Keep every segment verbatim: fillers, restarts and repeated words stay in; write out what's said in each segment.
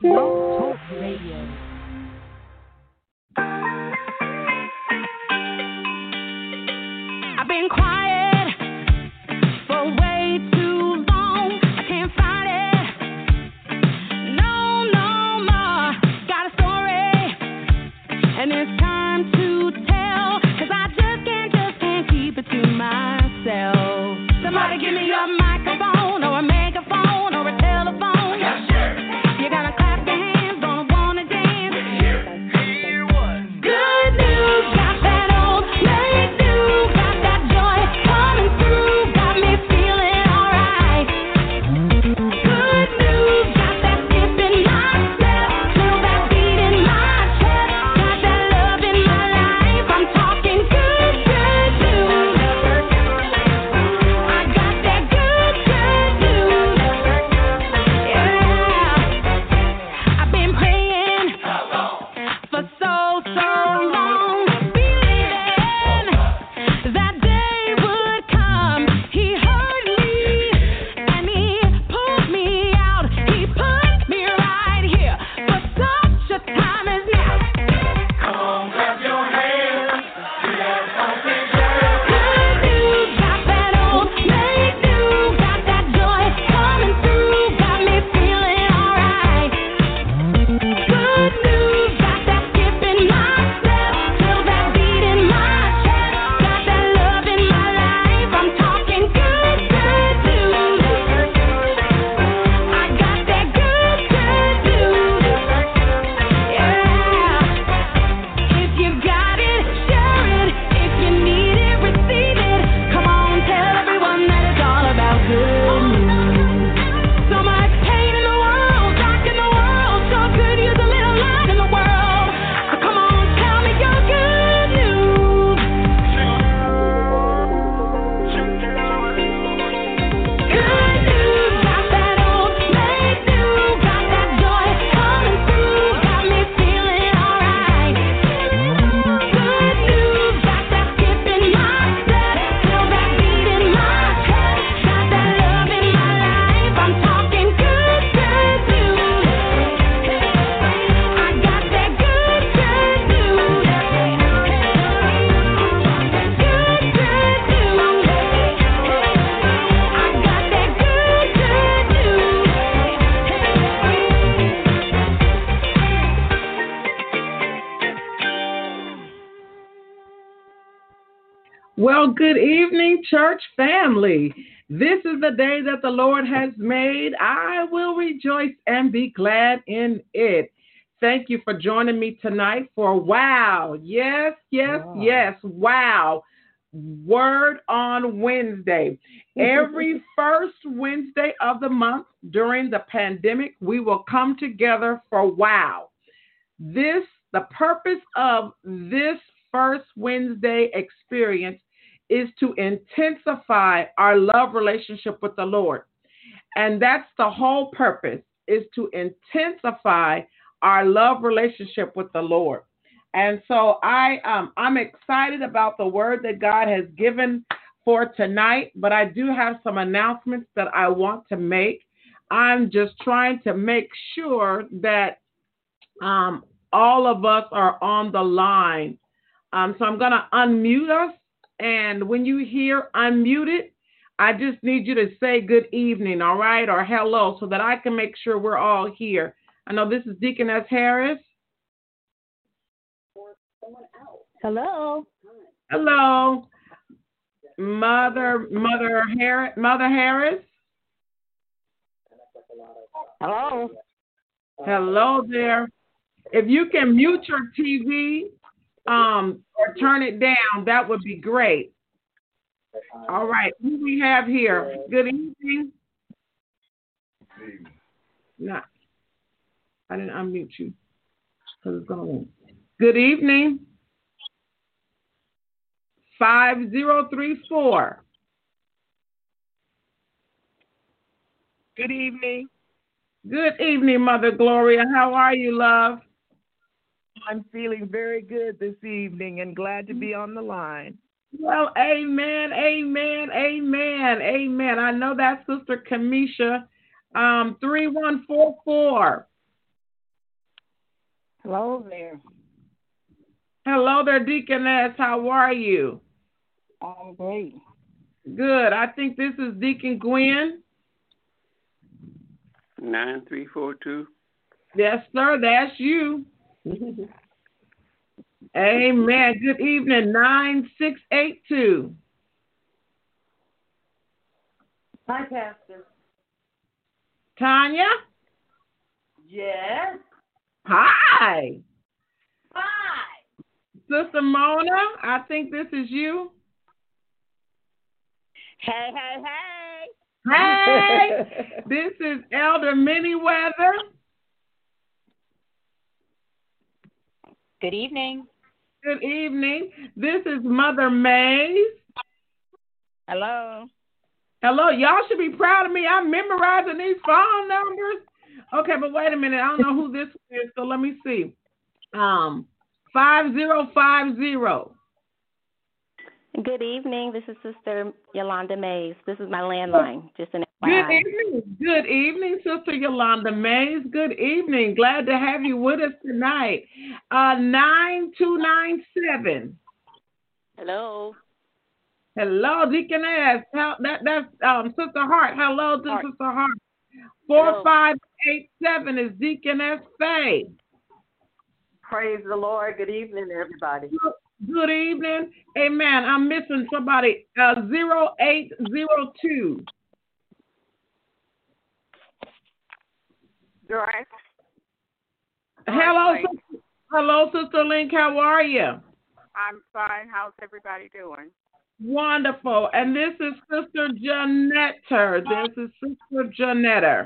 Blog Talk Radio. I've been quiet for way too long. I can't fight it. No, no more. Got a story, and it's time to tell. Cause I just can't, just can't keep it to myself. Somebody give me a microphone or a megaphone or a telephone. Yeah, sure. You gotta clap your hands, gonna wanna dance. Hear, hear what? Good news, got that old late news, got that joy coming through, got me feeling alright. Good news, got that skip in my step, feel that beat in my chest, got that love in my life. I'm talking good, good news. I got that good, good news. Yeah, I've been praying for so, so long, believing that day would come. He heard me and he pulled me out. He put me right here for such a time as now. Come on, clap your hands. Good news, got that old late news, got that joy coming through, got me feeling alright. Good news, got that skip in my step, feel that beat in my chest, got that love in my life. I'm talking good, good news. I got that good, good news. Yeah. If you got it, share it. If you need it, receive it. Come on, tell everyone that it's all about good news. So much pain in the world, dark in the world. So good, use a little light in the world. So come on, tell me your good news. Good news, got that old late news, got that joy coming through, got me feeling alright. Good news, got that skip in my step, feel that beat in my chest, got that love in my life. I'm talking good, good news. I got that good, good news. Good, good news. I got that good, good news. Well, good evening, church family. This is the day that the Lord has made. I will rejoice and be glad in it. Thank you for joining me tonight for Wow. Yes, yes, yes. Wow. Word on Wednesday. Every first Wednesday of the month during the pandemic, we will come together for Wow. This, the purpose of this first Wednesday experience is to intensify our love relationship with the Lord. And that's the whole purpose, is to intensify our love relationship with the Lord. And so I, um, I'm excited about the word that God has given for tonight, but I do have some announcements that I want to make. I'm just trying to make sure that um, all of us are on the line. Um, so I'm going to unmute us. And when you hear unmuted, I just need you to say good evening, all right, or hello, so that I can make sure we're all here. I know this is Deaconess Harris. Hello. Hello. Mother, Mother Harris, Mother Harris. Hello. Hello there. If you can mute your T V um, or turn it down, that would be great. All right. Who we have here? Good evening. No, I didn't unmute you. It's going. Good evening. five zero three four. Good evening. Good evening, Mother Gloria. How are you, love? I'm feeling very good this evening and glad to be on the line. Well, amen, amen, amen, amen. I know that's Sister Kamisha, um, three one four four. Hello there. Hello there, Deaconess. How are you? I'm great. Good. I think this is Deacon Gwen. Nine three four two. Yes, sir. That's you. Amen. Good evening. Nine six eight two. Hi, Pastor. Tanya. Yes. Hi. Hi. Sister Mona. I think this is you. Hey, hey, hey. Hey. This is Elder Manyweather. Good evening. Good evening. This is Mother Mays. Hello. Hello. Y'all should be proud of me. I'm memorizing these phone numbers. Okay, but wait a minute. I don't know who this is, so let me see. Um, five zero five zero. Good evening. This is Sister Yolanda Mays. This is my landline. Just an F Y Good I. evening. Good evening, Sister Yolanda Mays. Good evening. Glad to have you with us tonight. Uh, nine two nine seven. Hello. Hello, Deaconess. How, that, that's um, Sister Hart. Hello to Hart. Sister Hart. four Hello. five eight seven is Deaconess Faye. Praise the Lord. Good evening, everybody. Good evening. Amen. I'm missing somebody. Uh, zero eight zero two. Doris. Hello, Link. sister, hello, Sister Link. How are you? I'm fine. How's everybody doing? Wonderful. And this is Sister Janetta. This is Sister Janetta.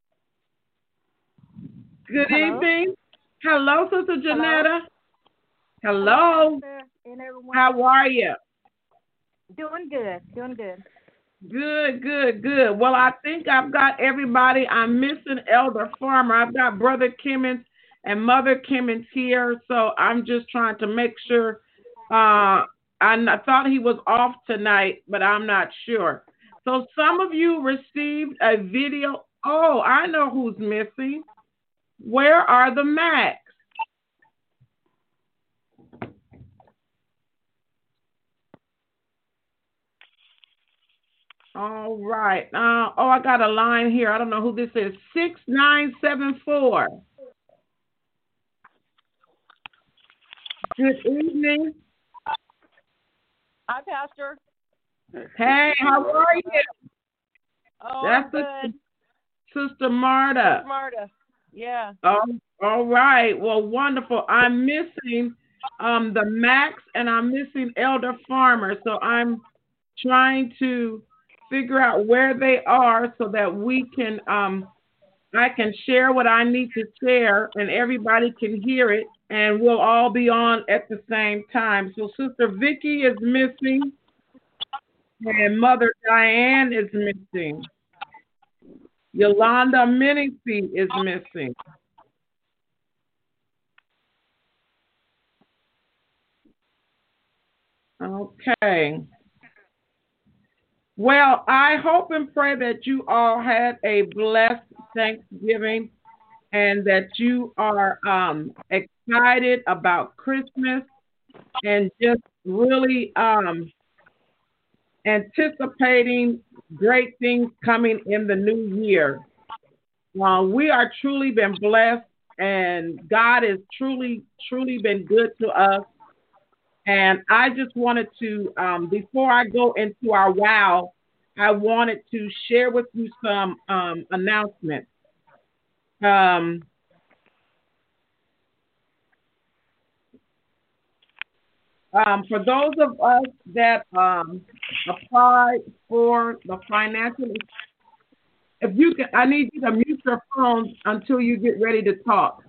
Good Hello? evening. Hello, Sister Janetta. Hello. Hello, Pastor and everyone. How are you? Doing good. Doing good. Good, good, good. Well, I think I've got everybody. I'm missing Elder Farmer. I've got Brother Kimmons and Mother Kimmons here, so I'm just trying to make sure. Uh, I, I thought he was off tonight, but I'm not sure. So some of you received a video. Oh, I know who's missing. Where are the Macs? All right. Uh, oh, I got a line here. I don't know who this is. six nine seven four. Good evening. Hi, Pastor. Hey, how are you? Oh, That's I'm good. Sister Marta. Marta. Yeah. Oh, all right. Well, wonderful. I'm missing um, the Max and I'm missing Elder Farmer. So I'm trying to figure out where they are so that we can, um, I can share what I need to share and everybody can hear it and we'll all be on at the same time. So Sister Vicky is missing and Mother Diane is missing. Yolanda Menifee is missing. Okay. Well, I hope and pray that you all had a blessed Thanksgiving and that you are um, excited about Christmas and just really um, anticipating great things coming in the new year. Uh, we are truly been blessed and God has truly, truly been good to us. And I just wanted to, um, before I go into our wow, I wanted to share with you some um, announcements. Um, um, for those of us that um, applied for the financial, if you can, I need you to mute your phone until you get ready to talk.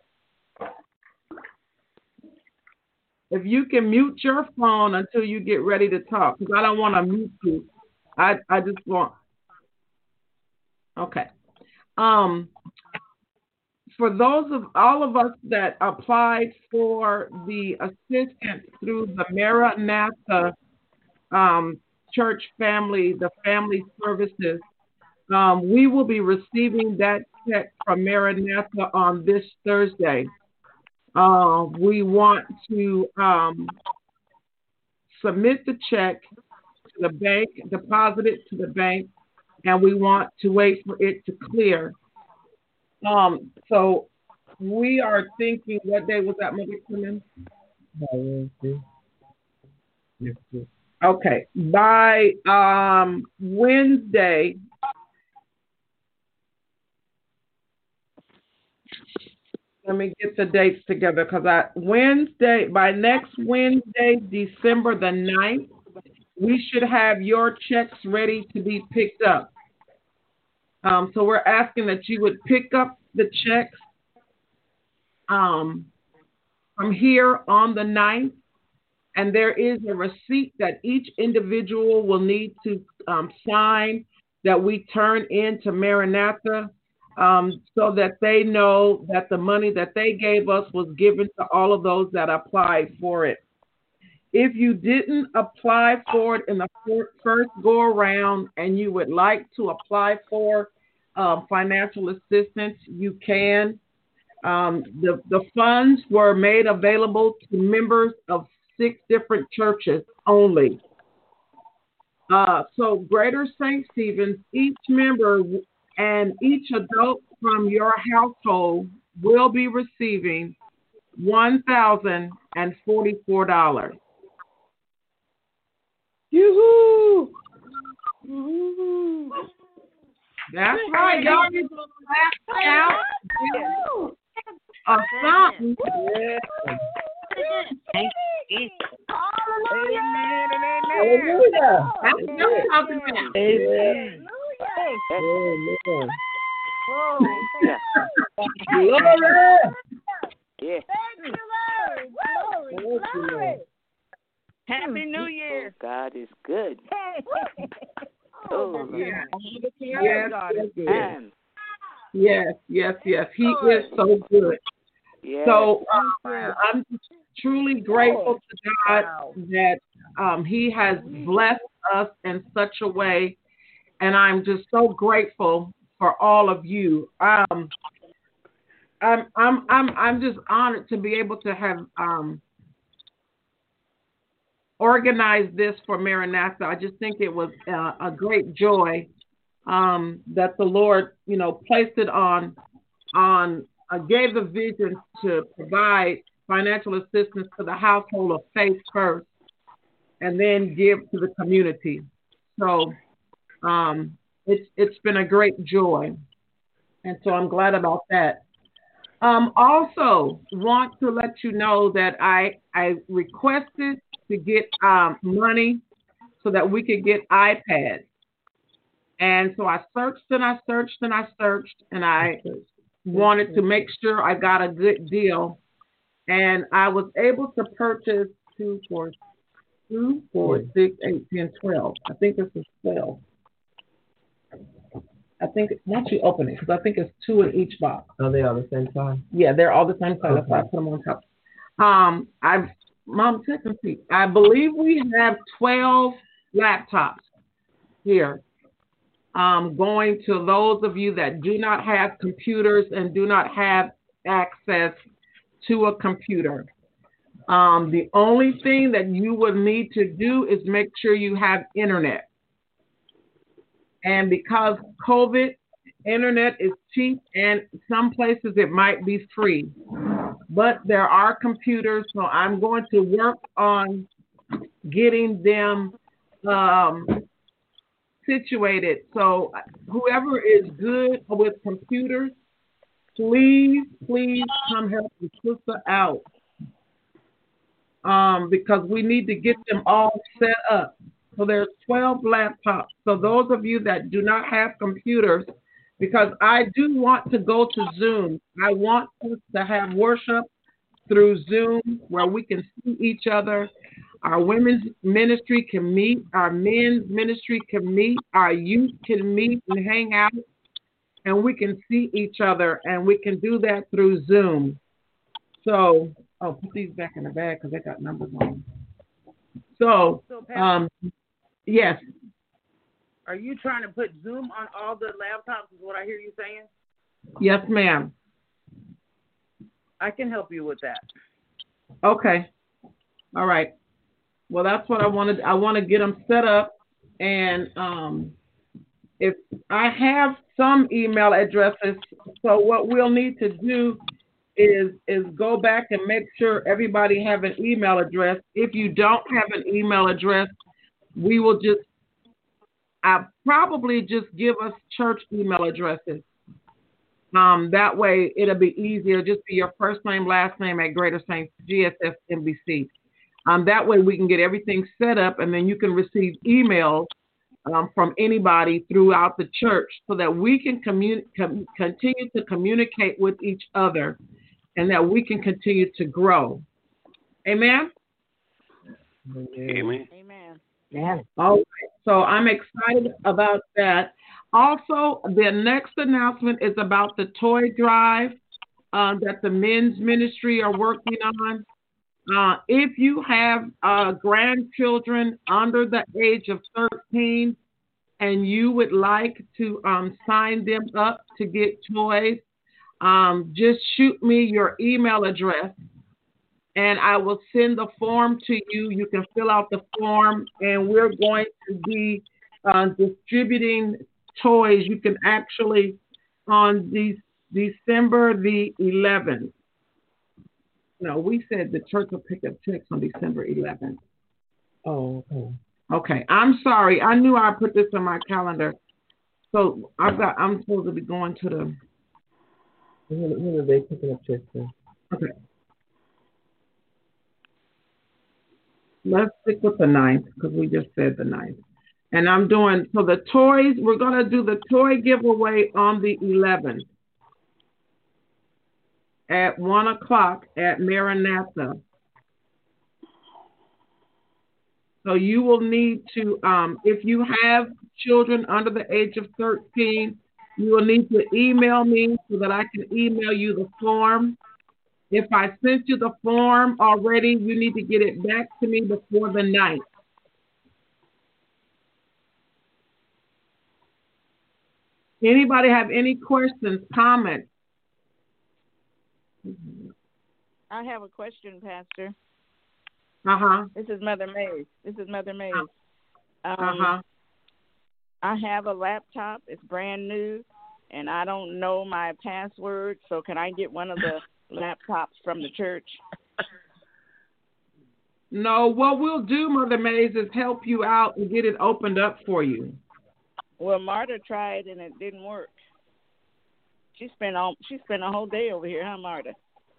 If you can mute your phone until you get ready to talk, because I don't want to mute you. I, I just want, okay. Um, for those of all of us that applied for the assistance through the Maranatha um, Church Family, the Family Services, um, we will be receiving that check from Maranatha on this Thursday. Uh, we want to um, submit the check to the bank, deposit it to the bank, and we want to wait for it to clear. Um, so we are thinking, what day was that, Mother Clemens? Wednesday. Okay, by um, Wednesday, let me get the dates together because I Wednesday by next Wednesday, December the ninth, we should have your checks ready to be picked up. Um, so we're asking that you would pick up the checks um, from here on the ninth. And there is a receipt that each individual will need to um, sign that we turn in to Maranatha um, so that they know that the money that they gave us was given to all of those that applied for it. If you didn't apply for it in the first go around and you would like to apply for uh, financial assistance, you can. Um, the, the funds were made available to members of six different churches only. Uh, so Greater Saint Stephen's, each member and each adult from your household will be receiving one thousand forty-four dollars. Yoo-hoo! Yoo-hoo! That's right. Y'all need to clap out of something. Yeah. Thank you. Hallelujah. Hallelujah. That's what I'm talking about. Amen. Hallelujah. Glory. Yeah. Thank you, Lord. Glory, glory. Happy New Year. God is good. Oh, Yeah. Yes, God is good. And Yes, yes, yes. He is so good. yes. So uh, I'm just truly grateful to God that um, He has blessed us in such a way, and I'm just so grateful for all of you. Um, I'm I'm I'm I'm just honored to be able to have um, organized this for Maranatha. I just think it was uh, a great joy um, that the Lord, you know, placed it on on. Uh, gave the vision to provide financial assistance to the household of faith first, and then give to the community. So um, it's it's been a great joy, and so I'm glad about that. Um, also, want to let you know that I I requested to get um, money so that we could get iPads, and so I searched and I searched and I searched and I wanted to make sure I got a good deal, and I was able to purchase two, four, two, four, six, eight, ten, twelve. I think this is twelve. I think once you open it, because I think it's two in each box. Are they all the same size? Yeah, they're all the same size. That's why I put them on top. Um, I've Mom, check and see. I believe we have twelve laptops here. Um, going to those of you that do not have computers and do not have access to a computer. Um, the only thing that you would need to do is make sure you have internet. And because COVID, internet is cheap, and some places it might be free. But there are computers, so I'm going to work on getting them um, situated. So whoever is good with computers, please, please come help the sister out, um, because we need to get them all set up. So there's twelve laptops. So those of you that do not have computers, because I do want to go to Zoom. I want us to have worship through Zoom where we can see each other. Our women's ministry can meet, our men's ministry can meet, our youth can meet and hang out, and we can see each other, and we can do that through Zoom. So, oh, put these back in the bag because they got numbers on them. So, um, yes. Are you trying to put Zoom on all the laptops is what I hear you saying? Yes, ma'am. I can help you with that. Okay. All right. Well, that's what I wanted. I want to get them set up, and um, if I have some email addresses, so what we'll need to do is is go back and make sure everybody have an email address. If you don't have an email address, we will just I probably just give us church email addresses. Um, that way it'll be easier. Just be your first name, last name at Greater Saints G S S N B C. Um, that way we can get everything set up, and then you can receive emails um, from anybody throughout the church, so that we can commun- com- continue to communicate with each other, and that we can continue to grow. Amen? Amen. Amen. Yeah. All right. So I'm excited about that. Also, the next announcement is about the toy drive uh, that the men's ministry are working on. Uh, if you have uh, grandchildren under the age of thirteen and you would like to um, sign them up to get toys, um, just shoot me your email address, and I will send the form to you. You can fill out the form, and we're going to be uh, distributing toys. You can actually, on the, December the eleventh. No, we said the church will pick up checks on December eleventh. Oh, okay. Okay, I'm sorry. I knew I put this on my calendar. So I've got. I'm supposed to be going to the. When, when are they picking up checks? Okay. Let's stick with the ninth, because we just said the ninth. And I'm doing, so the toys, we're going to do the toy giveaway on the eleventh at one o'clock at Maranatha. So you will need to, um, if you have children under the age of thirteen, you will need to email me so that I can email you the form. If I sent you the form already, you need to get it back to me before the ninth. Anybody have any questions, comments? I have a question, Pastor. Uh-huh. This is Mother Mays. This is Mother Mays. Um, Uh-huh. I have a laptop. It's brand new, and I don't know my password, so can I get one of the laptops from the church? No, what we'll do, Mother Mays, is help you out and get it opened up for you. Well, Marta tried, and it didn't work. She spent all she spent a whole day over here, huh, Marta?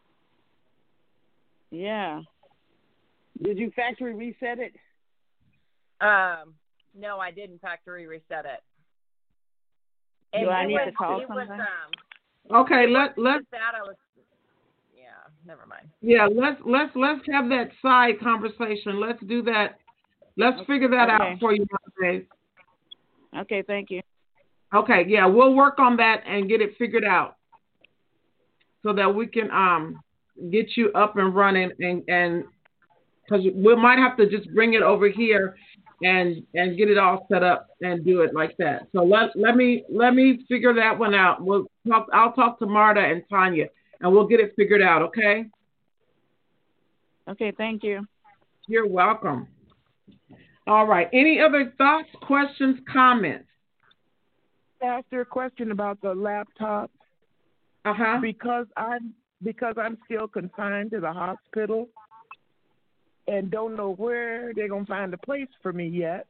Yeah. Did you factory reset it? Um, no, I didn't factory reset it. Do And I it need was, to call it was, somebody? um, Okay, it let wasn't let just that. I was, yeah, never mind. yeah, let's let's let's have that side conversation. Let's do that. Let's figure that Okay. out for you, Mother Mays. Okay, thank you. Okay, yeah, we'll work on that and get it figured out so that we can um get you up and running, and and because we might have to just bring it over here and and get it all set up and do it like that. So let let me let me figure that one out. We'll talk. I'll talk to Marta and Tanya, and we'll get it figured out. Okay. Okay, thank you. You're welcome. All right. Any other thoughts, questions, comments? Pastor, a question about the laptop. Uh huh. Because I'm because I'm still confined to the hospital and don't know where they're gonna find a place for me yet.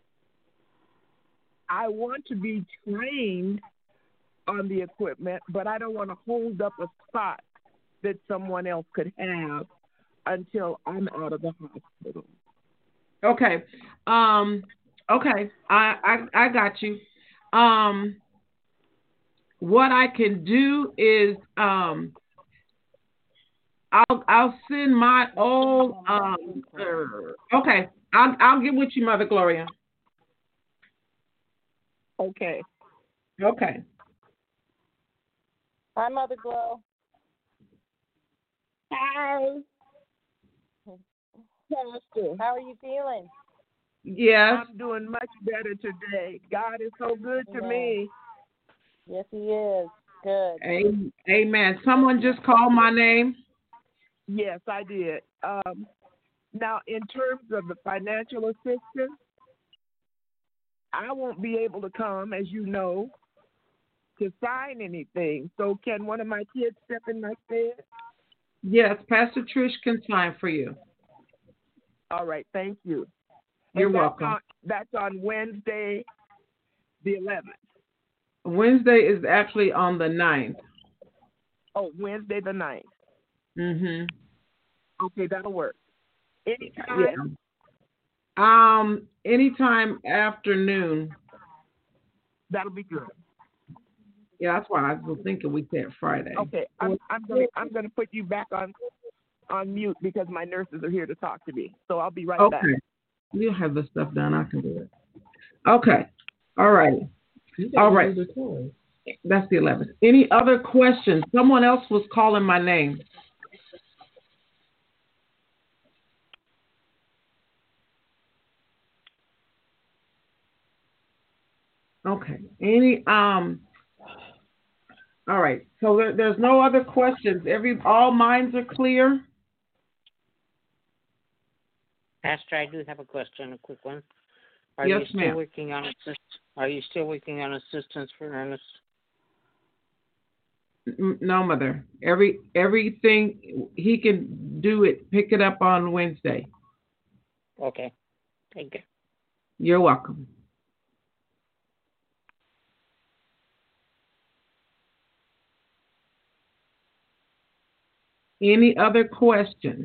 I want to be trained on the equipment, but I don't want to hold up a spot that someone else could have until I'm out of the hospital. Okay. Um. Okay. I I I got you. Um. What I can do is um. I'll I'll send my old um. uh, okay. I'll I'll get with you, Mother Gloria. Okay. Okay. Hi, Mother Glow. Hi. Pastor. How are you feeling? Yes. I'm doing much better today. God is so good to Amen. me. Yes, he is. Good. Amen. Someone just called my name. Yes, I did. Um, now, in terms of the financial assistance, I won't be able to come, as you know, to sign anything. So can one of my kids step in my stead? Yes, Pastor Trish can sign for you. All right, thank you. You're and that's welcome. On, that's on Wednesday, the eleventh. Wednesday is actually on the ninth. Oh, Wednesday the ninth. Mm-hmm. Okay, that'll work. Anytime? Yeah. Um, anytime afternoon. That'll be good. Yeah, that's why I was thinking we said Friday. Okay, I'm I'm gonna I'm gonna put you back on on mute because my nurses are here to talk to me. So I'll be right okay. back. Okay. You have the stuff done. I can do it. Okay. All right. All right. That's the eleventh. Any other questions? Someone else was calling my name. Okay. Any um. All right. So there, there's no other questions. Every all minds are clear. Pastor, I do have a question, a quick one. Are yes, you still ma'am. working on assist? Are you still working on assistance for Ernest? No, mother. Every everything he can do it. Pick it up on Wednesday. Okay. Thank you. You're welcome. Any other questions?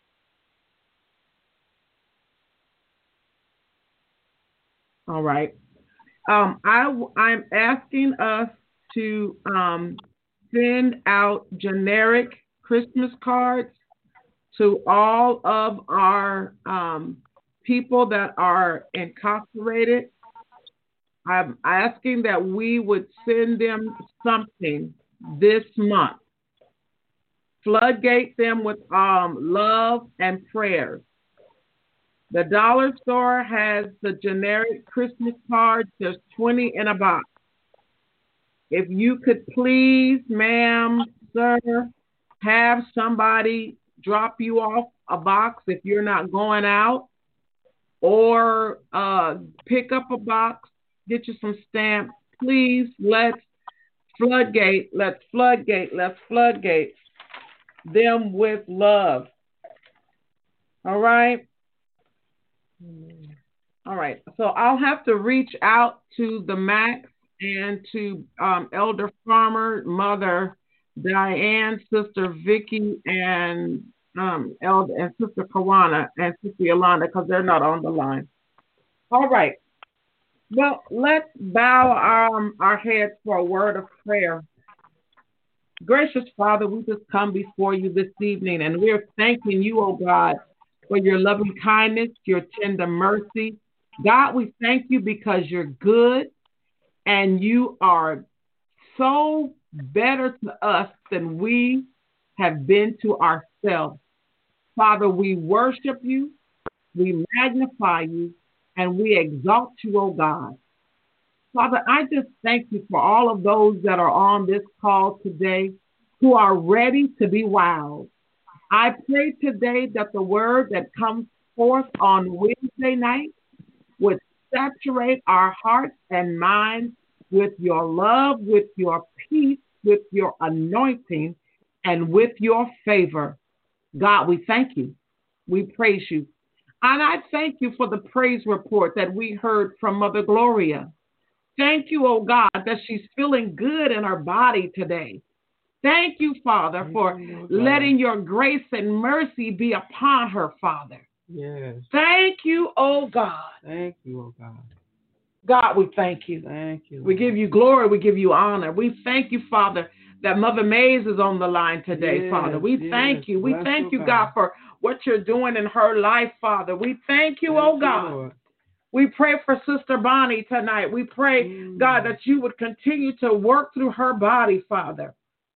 All right. Um, I, I'm asking us to um, send out generic Christmas cards to all of our um, people that are incarcerated. I'm asking that we would send them something this month. Floodgate them with um, love and prayers. The dollar store has the generic Christmas cards. There's twenty in a box. If you could please, ma'am, sir, have somebody drop you off a box if you're not going out, or uh, pick up a box, get you some stamps. Please, let's floodgate, let's floodgate, let's floodgate them with love. All right? All right. So I'll have to reach out to the Max and to um, Elder Farmer, Mother Diane, Sister Vicky, and um, Elder and Sister Kawana and Sister Yolanda, because they're not on the line. All right. Well, let's bow um, our heads for a word of prayer. Gracious Father, we just come before you this evening, and we're thanking you, oh God, for your loving kindness, your tender mercy. God, we thank you because you're good and you are so better to us than we have been to ourselves. Father, we worship you, we magnify you, and we exalt you, oh God. Father, I just thank you for all of those that are on this call today who are ready to be wowed. I pray today that the word that comes forth on Wednesday night would saturate our hearts and minds with your love, with your peace, with your anointing, and with your favor. God, we thank you. We praise you. And I thank you for the praise report that we heard from Mother Gloria. Thank you, oh God, that she's feeling good in her body today. Thank you, Father, for letting your grace and mercy be upon her, Father. Yes. Thank you, oh God. Thank you, oh God. God, we thank you. Thank you. We give you glory. We give you honor. We thank you, Father, that Mother Mays is on the line today, yes, Father. We yes. thank you. We Bless thank you, you, God, for what you're doing in her life, Father. We thank you, thank oh God. You, we pray for Sister Bonnie tonight. We pray, mm. God, that you would continue to work through her body, Father.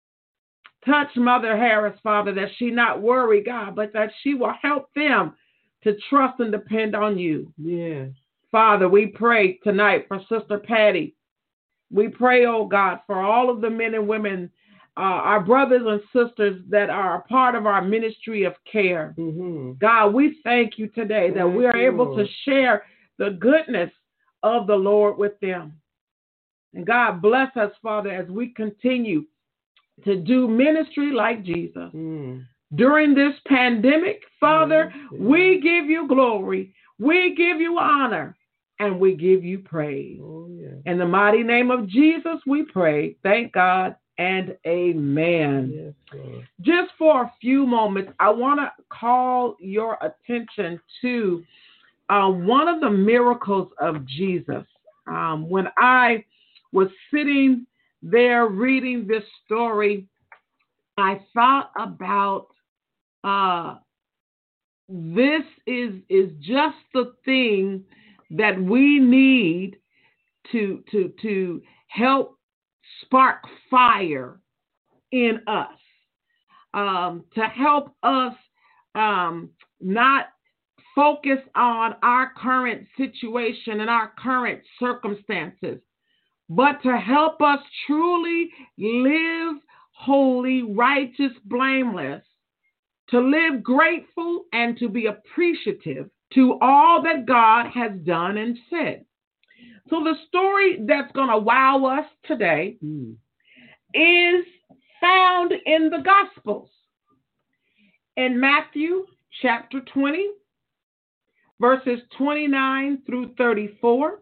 Touch Mother Harris, Father, that she not worry, God, but that she will help them to trust and depend on you. Yes. Father, we pray tonight for Sister Patty. We pray, oh God, for all of the men and women uh, our brothers and sisters that are a part of our ministry of care. Mm-hmm. God, we thank you today that Thank we are you, able Lord. to share the goodness of the Lord with them. And God bless us, Father, as we continue to do ministry like Jesus. Mm. During this pandemic, Father, Yeah, yeah. we give you glory, we give you honor, and we give you praise. Oh, yeah. In the mighty name of Jesus, we pray. Thank God and amen. Yes, Lord. Just for a few moments, I want to call your attention to uh, one of the miracles of Jesus. Um, when I was sitting there reading this story, I thought about uh, this is is just the thing that we need to to to help spark fire in us, um, to help us um, not focus on our current situation and our current circumstances, but to help us truly live holy, righteous, blameless, to live grateful and to be appreciative to all that God has done and said. So the story that's going to wow us today Mm. is found in the Gospels. In Matthew chapter twenty, verses twenty-nine through thirty-four.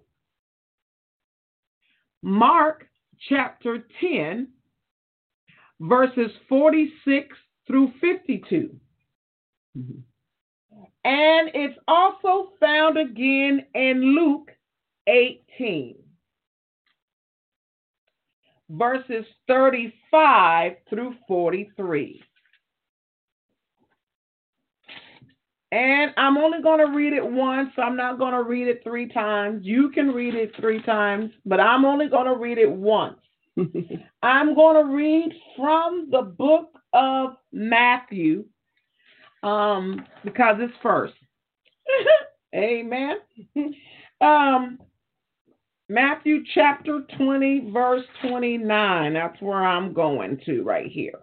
Mark chapter ten, verses forty-six through fifty-two. Mhm. And it's also found again in Luke eighteen, verses thirty-five through forty-three. And I'm only going to read it once, so I'm not going to read it three times. You can read it three times, but I'm only going to read it once. I'm going to read from the book of Matthew, um, because it's first. Amen. Um, Matthew chapter twenty, verse twenty-nine. That's where I'm going to right here.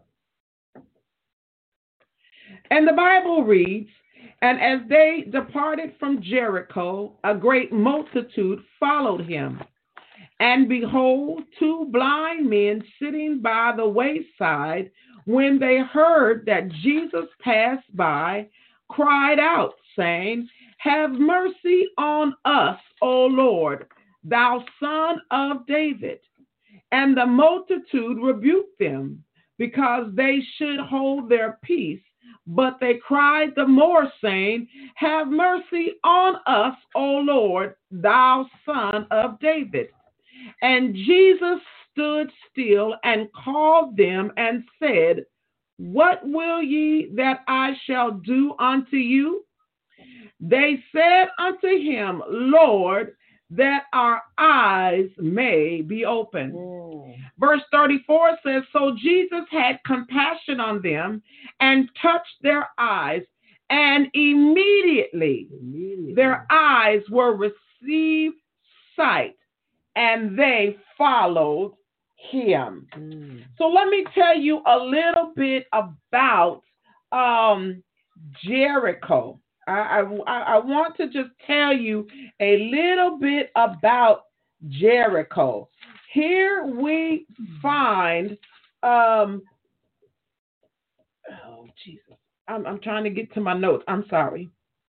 And the Bible reads, "And as they departed from Jericho, a great multitude followed him. And behold, two blind men sitting by the wayside, when they heard that Jesus passed by, cried out, saying, Have mercy on us, O Lord, thou Son of David. And the multitude rebuked them, because they should hold their peace. But they cried the more, saying, Have mercy on us, O Lord, thou Son of David. And Jesus stood still and called them and said, What will ye that I shall do unto you? They said unto him, Lord, that our eyes may be opened. Mm. Verse thirty-four says, So Jesus had compassion on them and touched their eyes, and immediately, immediately. their eyes were received sight, and they followed him. Mm. So let me tell you a little bit about um, Jericho. I, I, I want to just tell you a little bit about Jericho. Here we find, um, oh, Jesus, I'm, I'm trying to get to my notes. I'm sorry.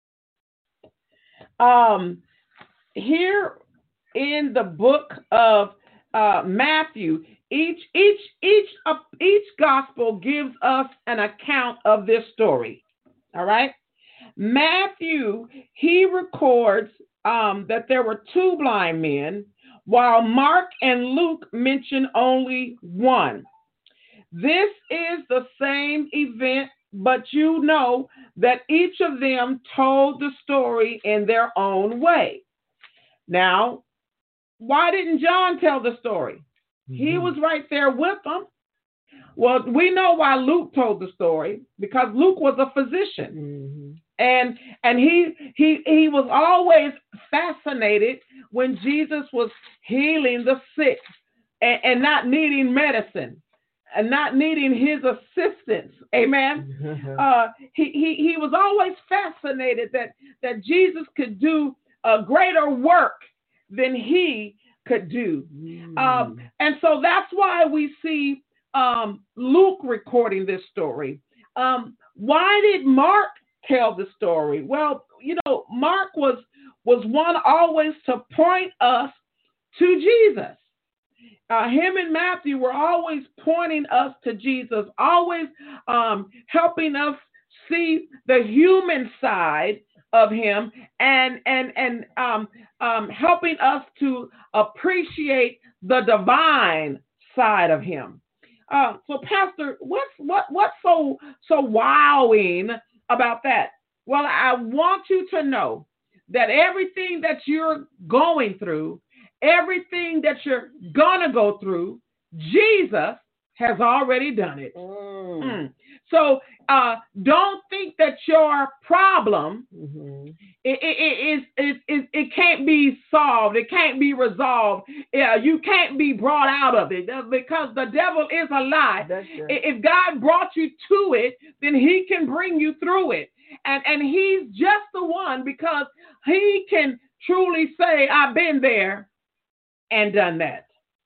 Um, here in the book of uh, Matthew, each each each uh, each gospel gives us an account of this story. All right. Matthew, he records um, that there were two blind men, while Mark and Luke mention only one. This is the same event, but you know that each of them told the story in their own way. Now, why didn't John tell the story? Mm-hmm. He was right there with them. Well, we know why Luke told the story, because Luke was a physician. Mm-hmm. And and he he he was always fascinated when Jesus was healing the sick and, and not needing medicine. and not needing his assistance. Amen. uh, he, he, he was always fascinated that, that Jesus could do a greater work than he could do. Mm. Um, and so that's why we see um, Luke recording this story. Um, why did Mark tell the story? Well, you know, Mark was was one always to point us to Jesus. Uh, him and Matthew were always pointing us to Jesus, always um, helping us see the human side of him, and and and um, um, helping us to appreciate the divine side of him. Uh, so, Pastor, what's what what's so so wowing about that? Well, I want you to know that everything that you're going through, everything that you're gonna go through, Jesus has already done it. Mm. Mm. So uh, don't think that your problem mm-hmm. it, it, it, it, it, it can't be solved. It can't be resolved. Yeah, you can't be brought out of it because the devil is a lie. If God brought you to it, then he can bring you through it. And, and he's just the one, because he can truly say, I've been there and done that.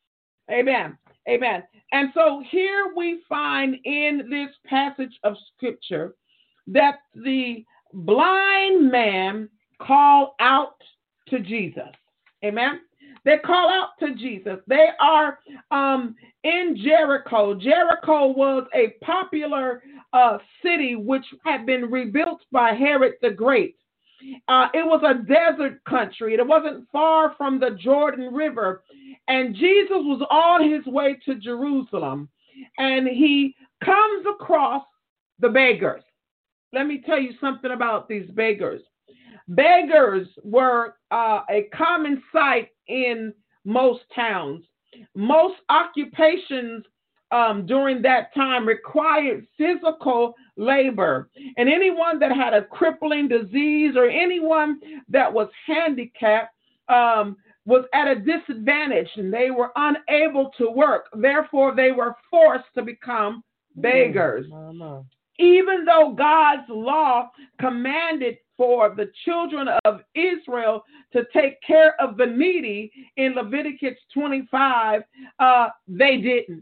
Amen. Amen. And so here we find in this passage of scripture that the blind man called out to Jesus. Amen. They call out to Jesus. They are um, in Jericho. Jericho was a popular uh, city which had been rebuilt by Herod the Great. Uh, it was a desert country. It wasn't far from the Jordan River. And Jesus was on his way to Jerusalem. And he comes across the beggars. Let me tell you something about these beggars. Beggars were uh, a common sight in most towns. Most occupations um, during that time required physical labor. And anyone that had a crippling disease or anyone that was handicapped um, was at a disadvantage, and they were unable to work. Therefore, they were forced to become beggars. Mm-hmm. Even though God's law commanded for the children of Israel to take care of the needy in Leviticus twenty-five, uh, they didn't.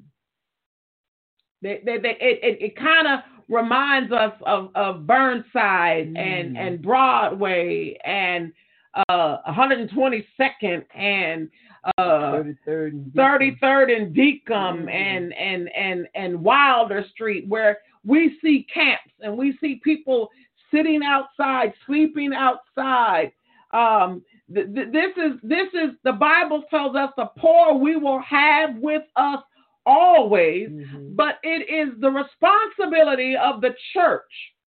They, they, they, it it, it kind of reminds us of, of Burnside mm. and, and Broadway and uh, one hundred twenty-second and uh, thirty-third and thirty-third and Deacom mm. and, and, and, and Wilder Street, where we see camps and we see people sitting outside, sleeping outside. Um, th- th- this is this is the Bible tells us the poor we will have with us always, mm-hmm. but it is the responsibility of the church,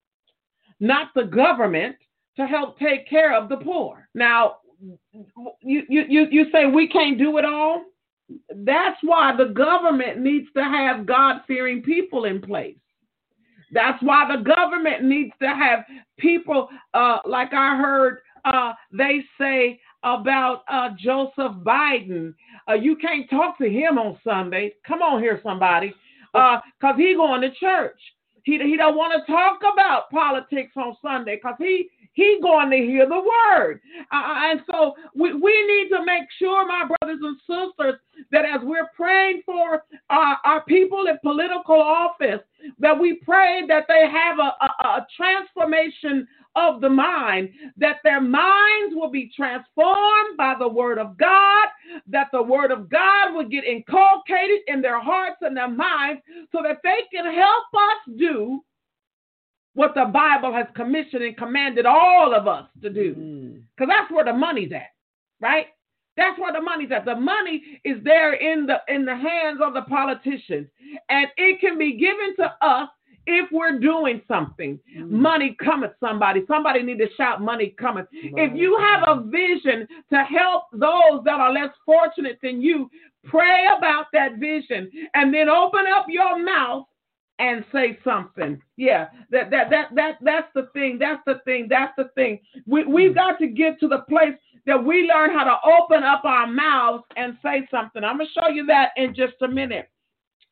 not the government, to help take care of the poor. Now, you you you, you say we can't do it all. That's why the government needs to have God-fearing people in place. That's why the government needs to have people, uh, like I heard uh, they say about uh, Joseph Biden. Uh, you can't talk to him on Sunday. Come on here, somebody, because uh, he going to church. He he don't want to talk about politics on Sunday because he he going to hear the word. Uh, and so we, we need to make sure, my brothers and sisters, that as we're praying for our, our people in political office, that we pray that they have a, a, a transformation of the mind, that their minds will be transformed by the word of God, that the word of God will get inculcated in their hearts and their minds so that they can help us do what the Bible has commissioned and commanded all of us to do. Because mm. that's where the money's at, right? That's where the money's at. The money is there in the in the hands of the politicians, and it can be given to us if we're doing something. Mm. Money cometh, somebody. Somebody need to shout, money cometh. Money. If you have a vision to help those that are less fortunate than you, pray about that vision, and then open up your mouth and say something. Yeah, that that that that that's the thing. That's the thing. That's the thing. We we've got to get to the place that we learn how to open up our mouths and say something. I'm gonna show you that in just a minute.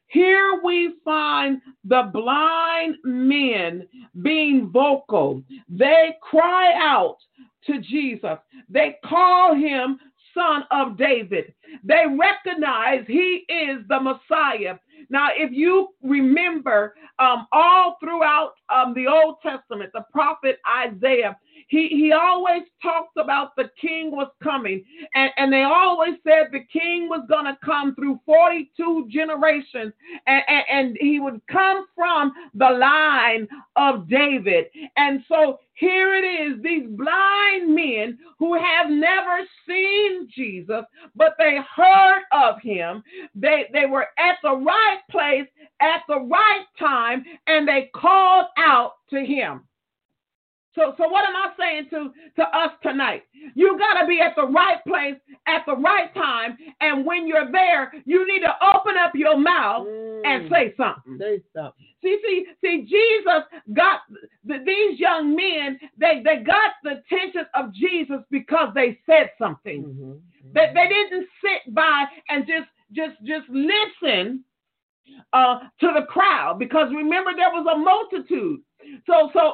here we find the blind men being vocal. They cry out to Jesus. They call him Son of David. They recognize he is the Messiah. Now, if you remember, um, all throughout um, the Old Testament, the prophet Isaiah, he, he always talked about the king was coming. And, and they always said the king was going to come through forty-two generations. And, and, and he would come from the line of David. And so here it is, these blind men who have never seen Jesus, but they heard of him. They, they were at the right place at the right time, and they called out to him. So, so what am I saying to, to us tonight? You got to be at the right place at the right time, and when you're there, you need to open up your mouth mm. and say something. Say something. See, see, see, Jesus got the, these young men, they, they got the attention of Jesus because they said something. Mm-hmm. Mm-hmm. They, they didn't sit by and just, just, just listen uh, to the crowd, because remember, there was a multitude. So, so...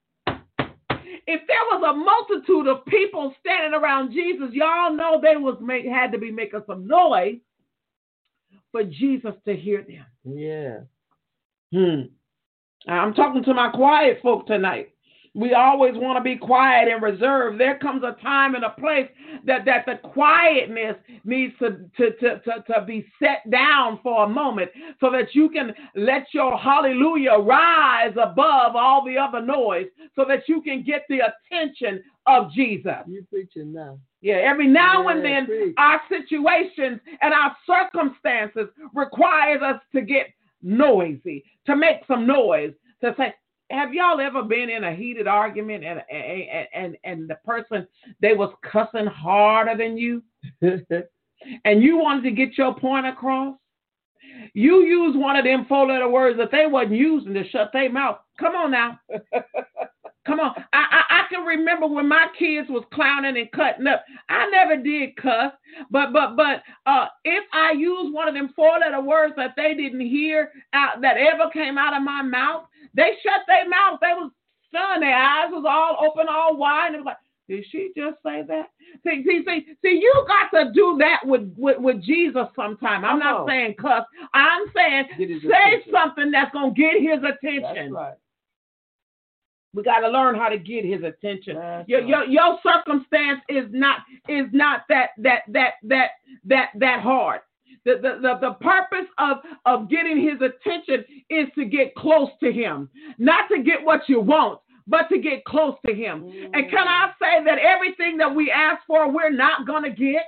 If there was a multitude of people standing around Jesus, y'all know they was make, had to be making some noise for Jesus to hear them. Yeah. Hmm. I'm talking to my quiet folk tonight. We always want to be quiet and reserved. There comes a time and a place that, that the quietness needs to, to, to, to, to be set down for a moment so that you can let your hallelujah rise above all the other noise so that you can get the attention of Jesus. You preaching now. Yeah, every now yeah, and then preach. Our situations and our circumstances requires us to get noisy, to make some noise, to say, have y'all ever been in a heated argument and and and, and the person, they was cussing harder than you and you wanted to get your point across? You use one of them four-letter words that they wasn't using to shut their mouth. Come on now. Come on. I, I I can remember when my kids was clowning and cutting up. I never did cuss, but but but uh, if I use one of them four-letter words that they didn't hear out, that ever came out of my mouth, they shut their mouth. They was stunned. Their eyes was all open, all wide. And it was like, did she just say that? See, see, see, see, you got to do that with, with, with Jesus sometime. I'm not saying cuss. I'm saying say attention. Something that's going to get his attention. That's right. We got to learn how to get his attention. That's Your, right. your your circumstance is not is not that that that that that that hard. The, the, the, the purpose of, of getting his attention is to get close to him, not to get what you want, but to get close to him. Mm. And can I say that everything that we ask for, we're not going to get?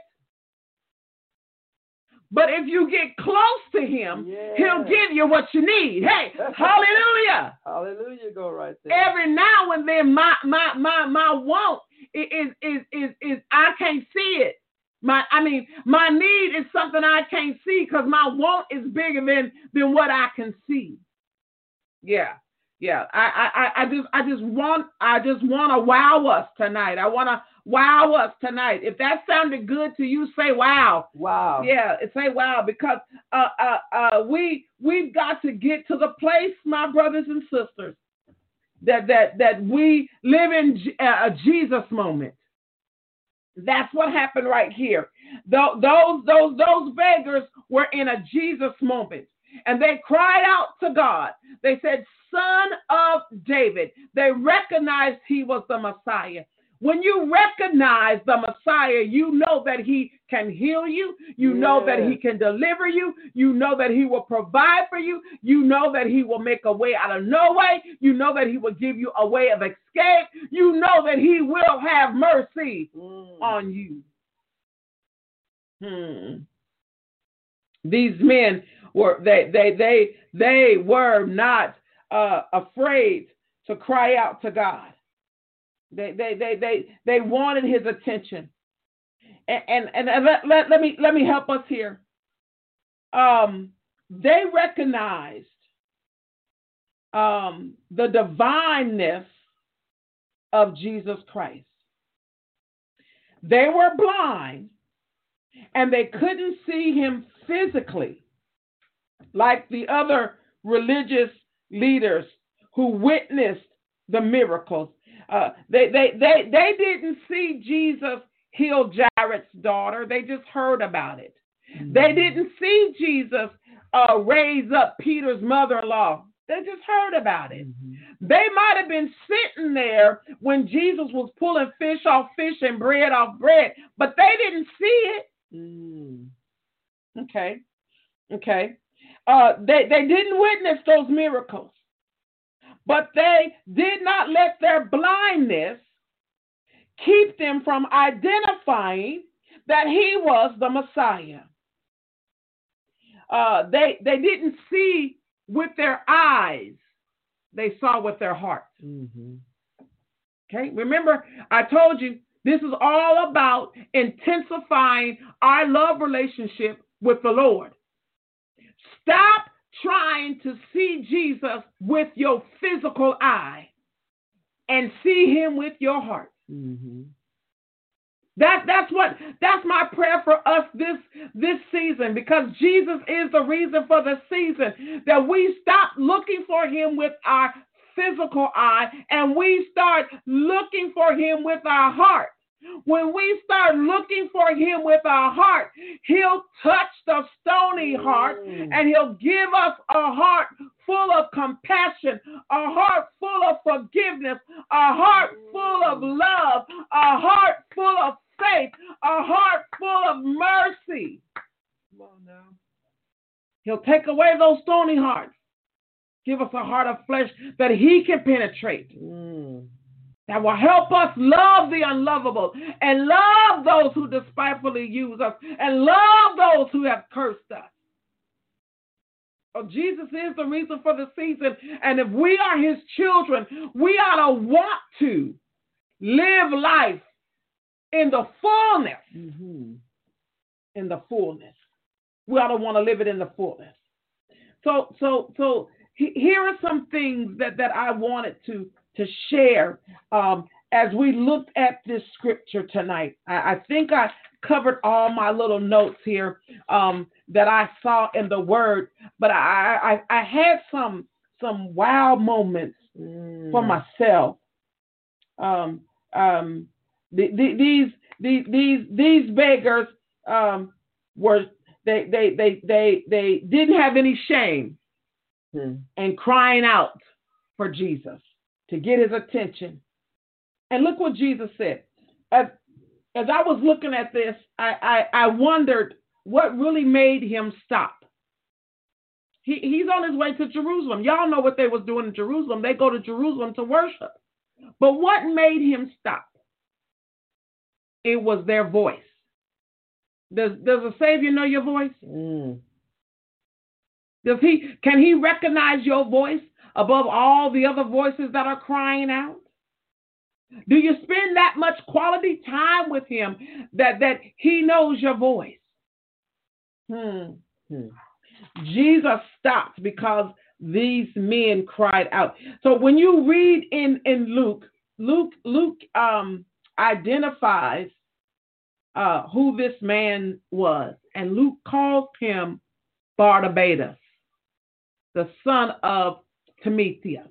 But if you get close to him, yeah. he'll give you what you need. Hey, hallelujah. Hallelujah, go right there. Every now and then, my my my my want is is is is I can't see it. My I mean, my need is something I can't see because my want is bigger than than what I can see. Yeah. Yeah, I, I, I just, I just want, I just want to wow us tonight. I want to wow us tonight. If that sounded good to you, say wow. Wow. Yeah, say wow, because uh, uh, uh, we, we've got to get to the place, my brothers and sisters, that that that we live in a Jesus moment. That's what happened right here. Those, those, those, those beggars were in a Jesus moment, and they cried out to God. They said, Son of David. They recognized he was the Messiah. When you recognize the Messiah, you know that he can heal you. You yes. know that he can deliver you. You know that he will provide for you. You know that he will make a way out of no way. You know that he will give you a way of escape. You know that he will have mercy mm. on you. Hmm. These men were, they, they, they, they were not Uh, afraid to cry out to God. They they they they they wanted his attention. And and, and let, let, let me let me help us here. Um, they recognized um, the divineness of Jesus Christ. They were blind and they couldn't see him physically. like the other religious leaders who witnessed the miracles. Uh, they, they, they, they didn't see Jesus heal Jairus' daughter. They just heard about it. Mm-hmm. They didn't see Jesus uh, raise up Peter's mother-in-law. They just heard about it. Mm-hmm. They might have been sitting there when Jesus was pulling fish off fish and bread off bread, but they didn't see it. Mm. Okay. Okay. Uh, they, they didn't witness those miracles, but they did not let their blindness keep them from identifying that he was the Messiah. Uh, they, they didn't see with their eyes. They saw with their hearts. Mm-hmm. Okay, remember, I told you this is all about intensifying our love relationship with the Lord. Stop trying to see Jesus with your physical eye and see him with your heart. Mm-hmm. That, that's what that's my prayer for us this this season, because Jesus is the reason for the season, that we stop looking for him with our physical eye and we start looking for him with our heart. When we start looking for him with our heart, he'll touch the stony heart and he'll give us a heart full of compassion, a heart full of forgiveness, a heart full of love, a heart full of faith, a heart full of mercy. Come on now. He'll take away those stony hearts. Give us a heart of flesh that he can penetrate. Mm. That will help us love the unlovable and love those who despitefully use us and love those who have cursed us. Oh, Jesus is the reason for the season. And if we are his children, we ought to want to live life in the fullness. Mm-hmm. In the fullness. We ought to want to live it in the fullness. So, so, so he, here are some things that, that I wanted to, to share um, as we looked at this scripture tonight. I, I think I covered all my little notes here um, that I saw in the word, but I, I, I had some, some wow moments mm. for myself. Um, um, the, the, these, these, these, these beggars um, were, they, they, they, they, they didn't have any shame mm. in crying out for Jesus to get his attention. And look what Jesus said. As, as I was looking at this, I, I, I wondered what really made him stop. He, he's on his way to Jerusalem. Y'all know what they was doing in Jerusalem. They go to Jerusalem to worship. But what made him stop? It was their voice. Does, does a Savior know your voice? Mm. Does he, can he recognize your voice above all the other voices that are crying out? Do you spend that much quality time with him that, that he knows your voice? Hmm. Hmm. Jesus stopped because these men cried out. So when you read in, in Luke, Luke, Luke um, identifies uh, who this man was. And Luke calls him Barnabas, the son of Timaeus.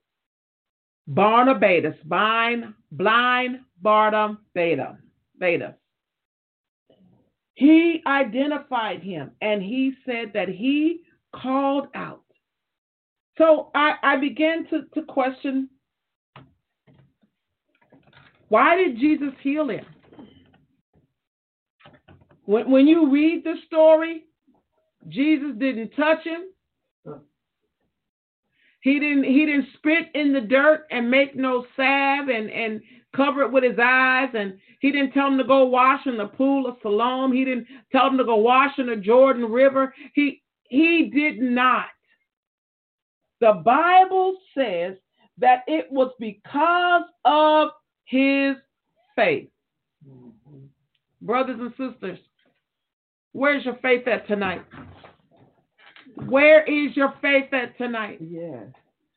Barnabas, blind, blind Barnabas, Beta. He identified him and he said that he called out. So I, I began to, to question, why did Jesus heal him? When, when you read the story, Jesus didn't touch him. He didn't he didn't spit in the dirt and make no salve and, and cover it with his eyes. And he didn't tell him to go wash in the pool of Siloam. He didn't tell him to go wash in the Jordan River. He he did not. The Bible says that it was because of his faith. Mm-hmm. Brothers and sisters, where's your faith at tonight? Where is your faith at tonight? Yes.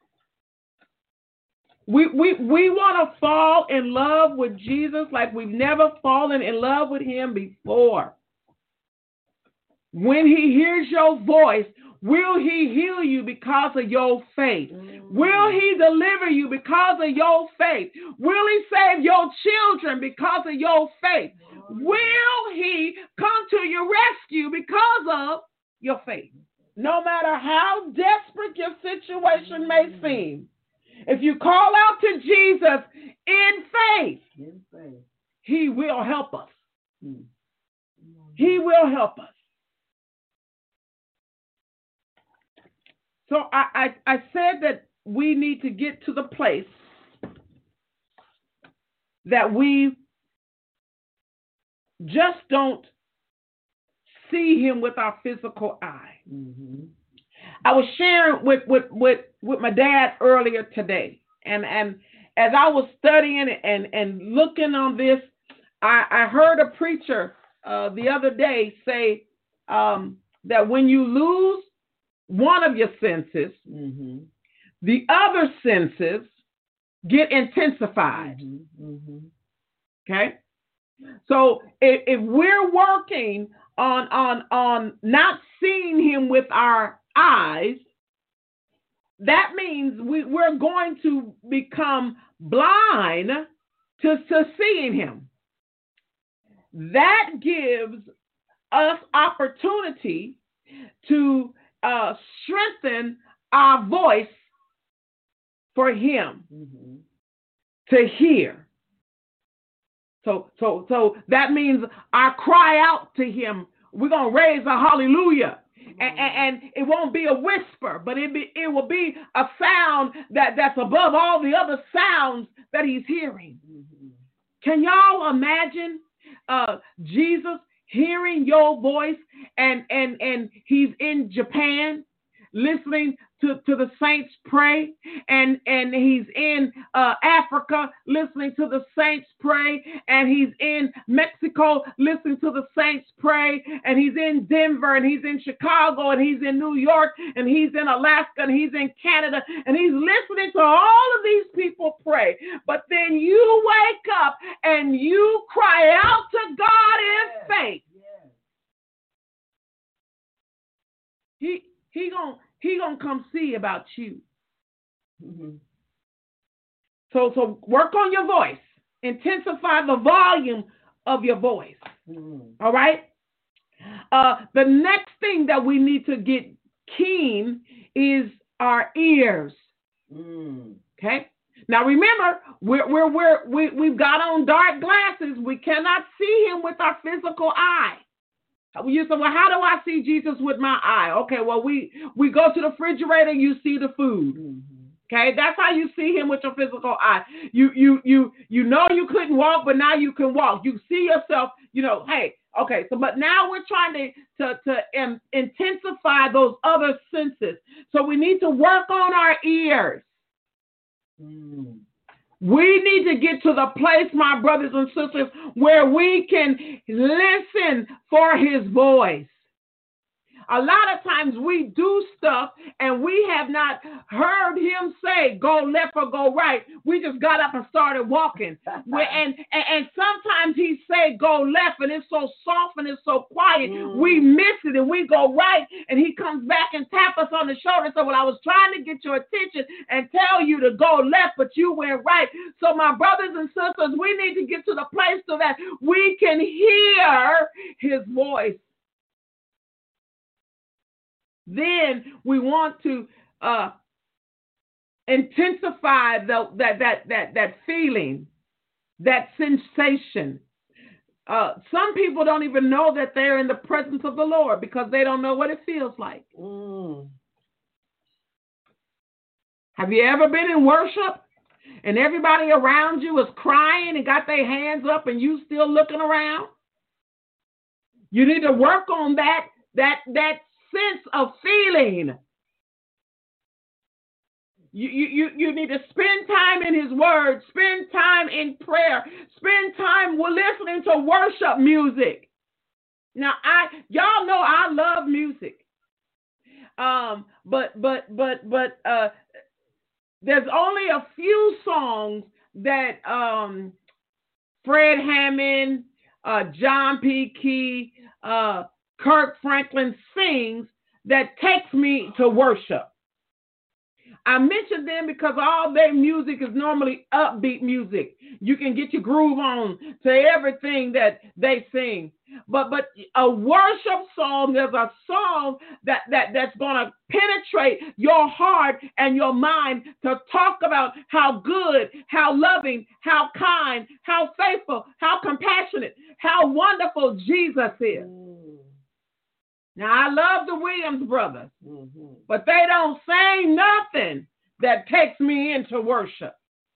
We we we want to fall in love with Jesus like we've never fallen in love with him before. When he hears your voice, Will he heal you because of your faith? Mm. Will he deliver you because of your faith? Will he save your children because of your faith? Mm. Will he come to your rescue because of your faith? No matter how desperate your situation mm. may seem, if you call out to Jesus in faith, in faith. He will help us. Mm. He will help us. So I, I, I said that we need to get to the place that we just don't see him with our physical eye. Mm-hmm. I was sharing with, with, with, with my dad earlier today, and, and as I was studying and, and looking on this, I, I heard a preacher uh, the other day say um, that when you lose one of your senses, mm-hmm. the other senses get intensified. Mm-hmm. Mm-hmm. Okay? So if, if we're working on, on, on not seeing him with our eyes, that means we, we're going to become blind to, to seeing him. That gives us opportunity to uh, strengthen our voice for him mm-hmm. to hear. So, so, so that means I cry out to him. We're gonna raise a hallelujah, mm-hmm. and, and, and it won't be a whisper, but it be it will be a sound that, that's above all the other sounds that he's hearing. Mm-hmm. Can y'all imagine uh, Jesus hearing your voice, and and and he's in Japan listening to, to the saints pray, and and he's in uh, Africa listening to the saints pray, and he's in Mexico listening to the saints pray, and he's in Denver, and he's in Chicago, and he's in New York, and he's in Alaska, and he's in Canada, and he's listening to all of these people pray. But then you wake up and you cry out to God in faith. He he gonna he gonna come see about you. Mm-hmm. So so work on your voice. Intensify the volume of your voice. Mm-hmm. All right. Uh, the next thing that we need to get keen is our ears. Mm. Okay. Now remember, we're we're we're we we've got on dark glasses. We cannot see him with our physical eye. You say, well, how do I see Jesus with my eye? Okay, well, we, we go to the refrigerator, you see the food. Mm-hmm. Okay, that's how you see him with your physical eye. You you you you know you couldn't walk, but now you can walk. You see yourself, you know, hey, okay, so but now we're trying to, to, to um, intensify those other senses. So we need to work on our ears. Mm. We need to get to the place, my brothers and sisters, where we can listen for his voice. A lot of times we do stuff and we have not heard him say, go left or go right. We just got up and started walking. and, and, and sometimes he say, go left, and it's so soft and it's so quiet. Mm. We miss it and we go right, and he comes back and tap us on the shoulder and say, well, I was trying to get your attention and tell you to go left, but you went right. So my brothers and sisters, we need to get to the place so that we can hear his voice. Then we want to uh, intensify the, that, that, that, that feeling, that sensation. Uh, some people don't even know that they're in the presence of the Lord because they don't know what it feels like. Mm. Have you ever been in worship and everybody around you is crying and got their hands up and you still looking around? You need to work on that, that, that sense of feeling. You, you, you need to spend time in his word, spend time in prayer, spend time listening to worship music. Now, I y'all know I love music. Um, but but but but uh there's only a few songs that um Fred Hammond, uh John P. Key, uh Kirk Franklin sings that takes me to worship. I mention them because all their music is normally upbeat music. You can get your groove on to everything that they sing. But but a worship song is a song that, that, that's going to penetrate your heart and your mind to talk about how good, how loving, how kind, how faithful, how compassionate, how wonderful Jesus is. Mm. Now, I love the Williams brothers, mm-hmm. but they don't sing nothing that takes me into worship.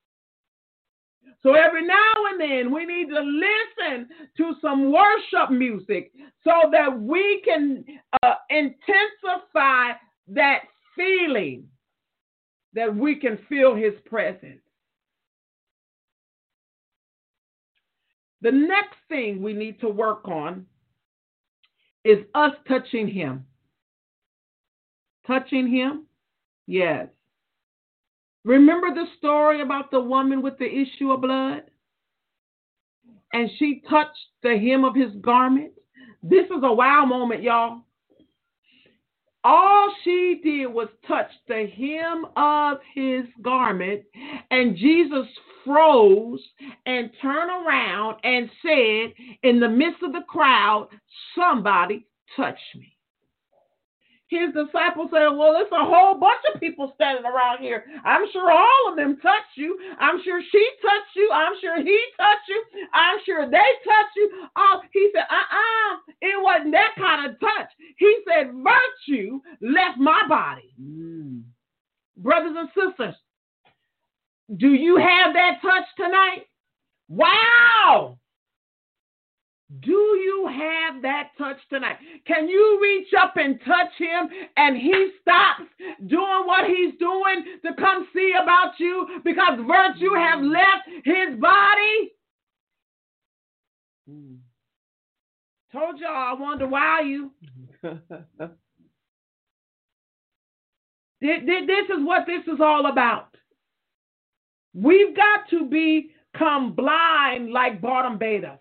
So every now and then we need to listen to some worship music so that we can uh, intensify that feeling that we can feel his presence. The next thing we need to work on is us touching him. Touching him? Yes. Remember the story about the woman with the issue of blood? And she touched the hem of his garment. This is a wow moment, y'all. All she did was touch the hem of his garment, and Jesus froze and turned around and said in the midst of the crowd, somebody touch me. His disciples said, well, it's a whole bunch of people standing around here. I'm sure all of them touched you. I'm sure she touched you. I'm sure he touched you. I'm sure they touched you. Oh, he said, uh-uh, it wasn't that kind of touch. He said, virtue left my body. Mm. Brothers and sisters, do you have that touch tonight? Wow! Do you have that touch tonight? Can you reach up and touch him and he stops doing what he's doing to come see about you because virtue has left his body? Mm. Told y'all I wanted to wow you. This is what this is all about. We've got to become blind like Bartimaeus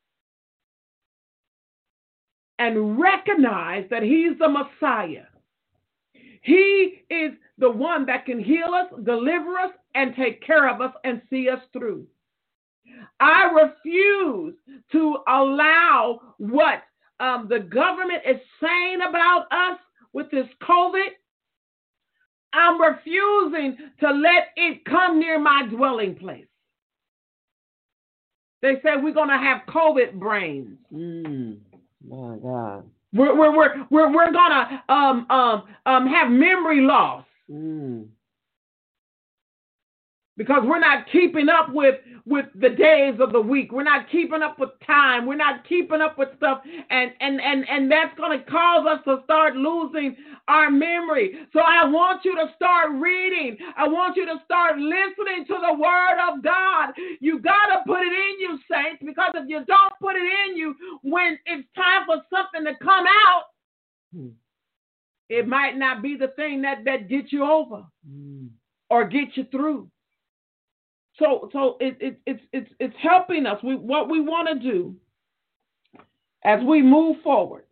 and recognize that he's the Messiah. He is the one that can heal us, deliver us, and take care of us and see us through. I refuse to allow what um, the government is saying about us with this COVID. I'm refusing to let it come near my dwelling place. They say we're going to have COVID brains. Mm. My God. We're we're we're we're, we're gonna um um um have memory loss. Mm. Because we're not keeping up with, with the days of the week. We're not keeping up with time. We're not keeping up with stuff. And, and, and, and that's going to cause us to start losing our memory. So I want you to start reading. I want you to start listening to the word of God. You got to put it in you, saints, because if you don't put it in you when it's time for something to come out, hmm. it might not be the thing that, that gets you over hmm. or get you through. So, so it, it, it's it's it's helping us. We what we want to do as we move forward.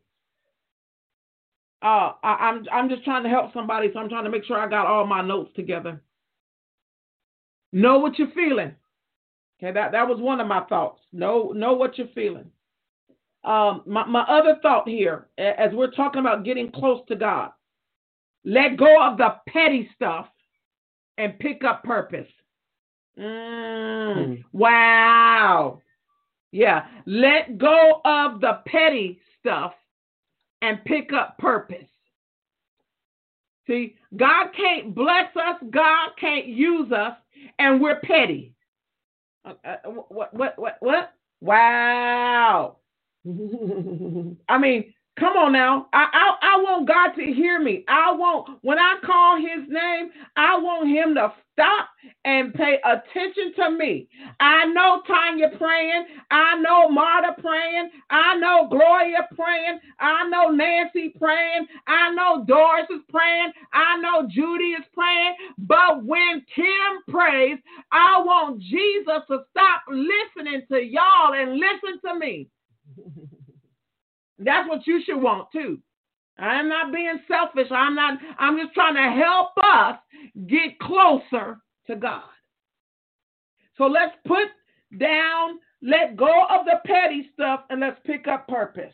Uh, I, I'm I'm just trying to help somebody, so I'm trying to make sure I got all my notes together. Know what you're feeling. Okay, that, that was one of my thoughts. Know know what you're feeling. Um, my my other thought here, as we're talking about getting close to God, let go of the petty stuff and pick up purpose. Mm, mm. Wow. Yeah. Let go of the petty stuff and pick up purpose. See, God can't bless us. God can't use us, and we're petty. Uh, uh, what, what, what, what? Wow. I mean, come on now. I, I I want God to hear me. I want, when I call his name, I want him to stop and pay attention to me. I know Tanya praying. I know Marta praying. I know Gloria praying. I know Nancy praying. I know Doris is praying. I know Judy is praying. But when Kim prays, I want Jesus to stop listening to y'all and listen to me. That's what you should want too. I'm not being selfish. I'm not, I'm just trying to help us get closer to God. So let's put down, let go of the petty stuff, and let's pick up purpose.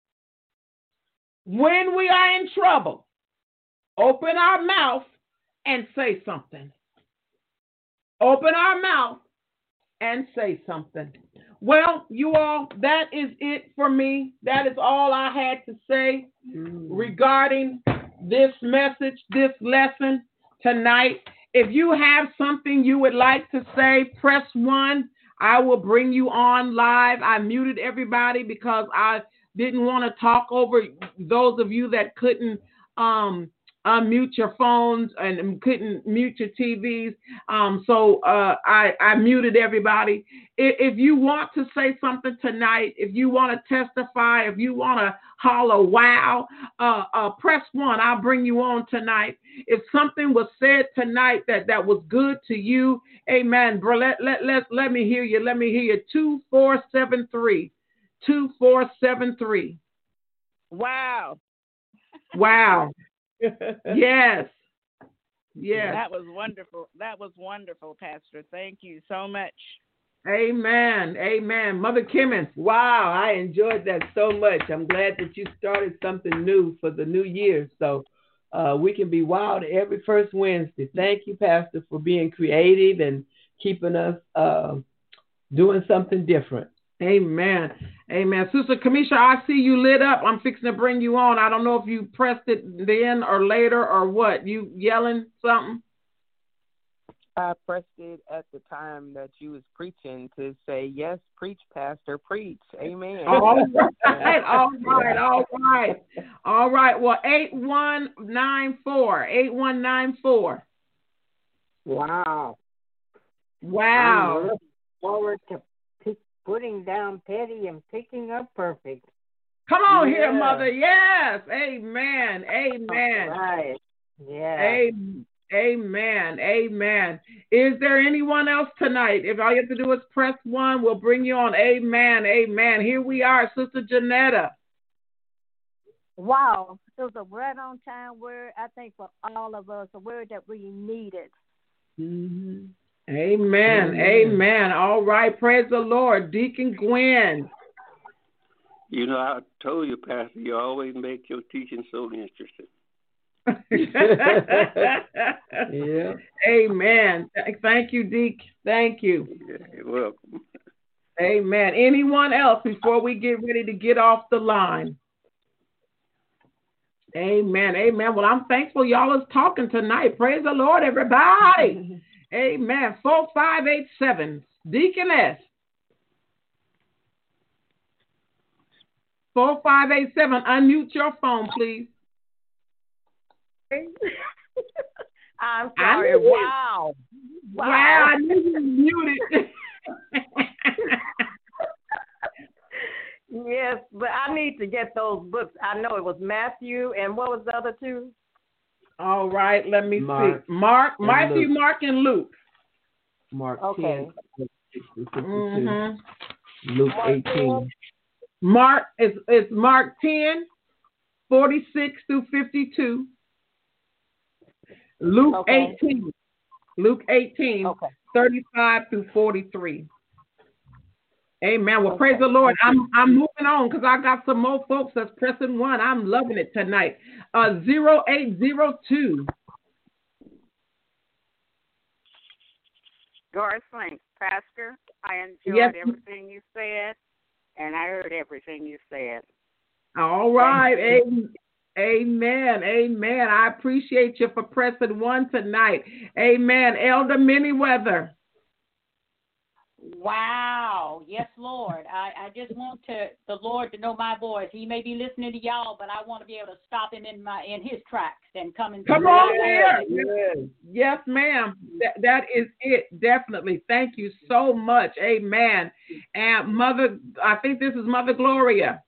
When we are in trouble, open our mouth and say something. Open our mouth and say something. Well, you all, that is it for me. That is all I had to say regarding this message, this lesson tonight. If you have something you would like to say, press one. I will bring you on live. I muted everybody because I didn't want to talk over those of you that couldn't um, unmute your phones and couldn't mute your T Vs. Um, so uh, I, I muted everybody. If, if you want to say something tonight, if you want to testify, if you want to holler, wow, uh, uh, press one. I'll bring you on tonight. If something was said tonight that, that was good to you, amen, bro, let, let, let, let me hear you. Let me hear you. two four seven three. two four seven three. Wow. Wow. Yes. Yes. That was wonderful. That was wonderful, Pastor. Thank you so much. Amen. Amen. Mother Kimmons. Wow, I enjoyed that so much. I'm glad that you started something new for the new year. So uh, we can be wild every first Wednesday. Thank you, Pastor, for being creative and keeping us uh, doing something different. Amen. Amen. Sister Kamisha, I see you lit up. I'm fixing to bring you on. I don't know if you pressed it then or later or what. You yelling something? I pressed it at the time that you was preaching to say, yes, preach, Pastor, preach. Amen. All right. All right. All right. All right. Well, eight one nine four. eight one nine four. Wow. Wow. I'm looking forward to pick, putting down petty and picking up perfect. Come on Yeah. here, Mother. Yes. Amen. Amen. All right. Yeah. Amen. Amen. Amen. Is there anyone else tonight? If all you have to do is press one, we'll bring you on. Amen. Amen. Here we are, Sister Janetta. Wow. It was a right on time word, I think, for all of us, a word that we needed. Mm-hmm. Amen. Amen. Amen. All right. Praise the Lord. Deacon Gwen. You know, I told you, Pastor, you always make your teaching so interesting. Yeah. Amen. Thank you, Deke. Thank you. Yeah, you're welcome. Amen. Anyone else before we get ready to get off the line? Amen. Amen. Well, I'm thankful y'all is talking tonight. Praise the Lord, everybody. Amen. four five eight seven. Deaconess. four five eight seven. Unmute your phone, please. I'm sorry. I Wow. Wow. Wow. I knew you muted. Yes, but I need to get those books. I know it was Matthew, and what was the other two? All right, let me Mark see. Mark, Matthew, Luke. Mark, and Luke. Mark Okay. ten, Mm-hmm. Luke eighteen. Mark is it's Mark ten, forty-six through fifty-two. Luke Okay. eighteen. Luke eighteen, Okay. thirty-five through forty-three. Amen. Well, Okay. praise the Lord. I'm I'm moving on because I got some more folks that's pressing one. I'm loving it tonight. Uh, zero eight zero two. Doris Link, Pastor, I enjoyed Yes. everything you said, and I heard everything you said. All right. Amen. Amen. Amen. I appreciate you for pressing one tonight. Amen. Elder Manyweather. Wow. Yes, Lord. I, I just want to the Lord to know my voice. He may be listening to y'all, but I want to be able to stop him in my in his tracks and come and Come on here. Yes, yes ma'am. That, that is it. Definitely. Thank you so much. Amen. And Mother, I think this is Mother Gloria.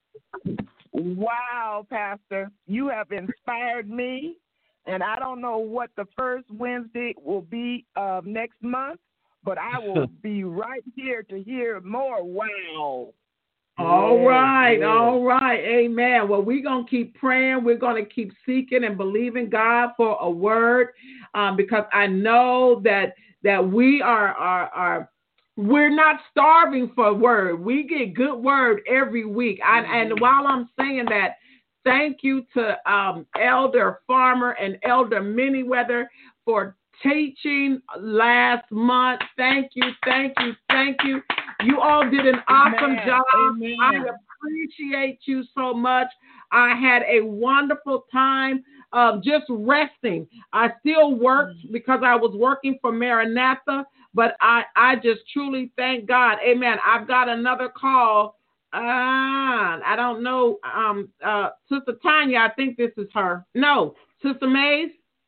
Wow, Pastor, you have inspired me, and I don't know what the first Wednesday will be uh, next month, but I will be right here to hear more. Wow. All Yes, right, yes. all right, amen. Well, we're going to keep praying. We're going to keep seeking and believing God for a word, um, because I know that that we are, are, are we're not starving for a word. We get good word every week. I, and while I'm saying that, thank you to um, Elder Farmer and Elder Manyweather for teaching last month. Thank you, thank you, thank you. You all did an awesome Amen. job. Amen. I appreciate you so much. I had a wonderful time of just resting. I still worked because I was working for Maranatha, but I, I just truly thank God. Amen. I've got another call. Uh, I don't know. Um, uh, Sister Tanya, I think this is her. No, Sister Mays.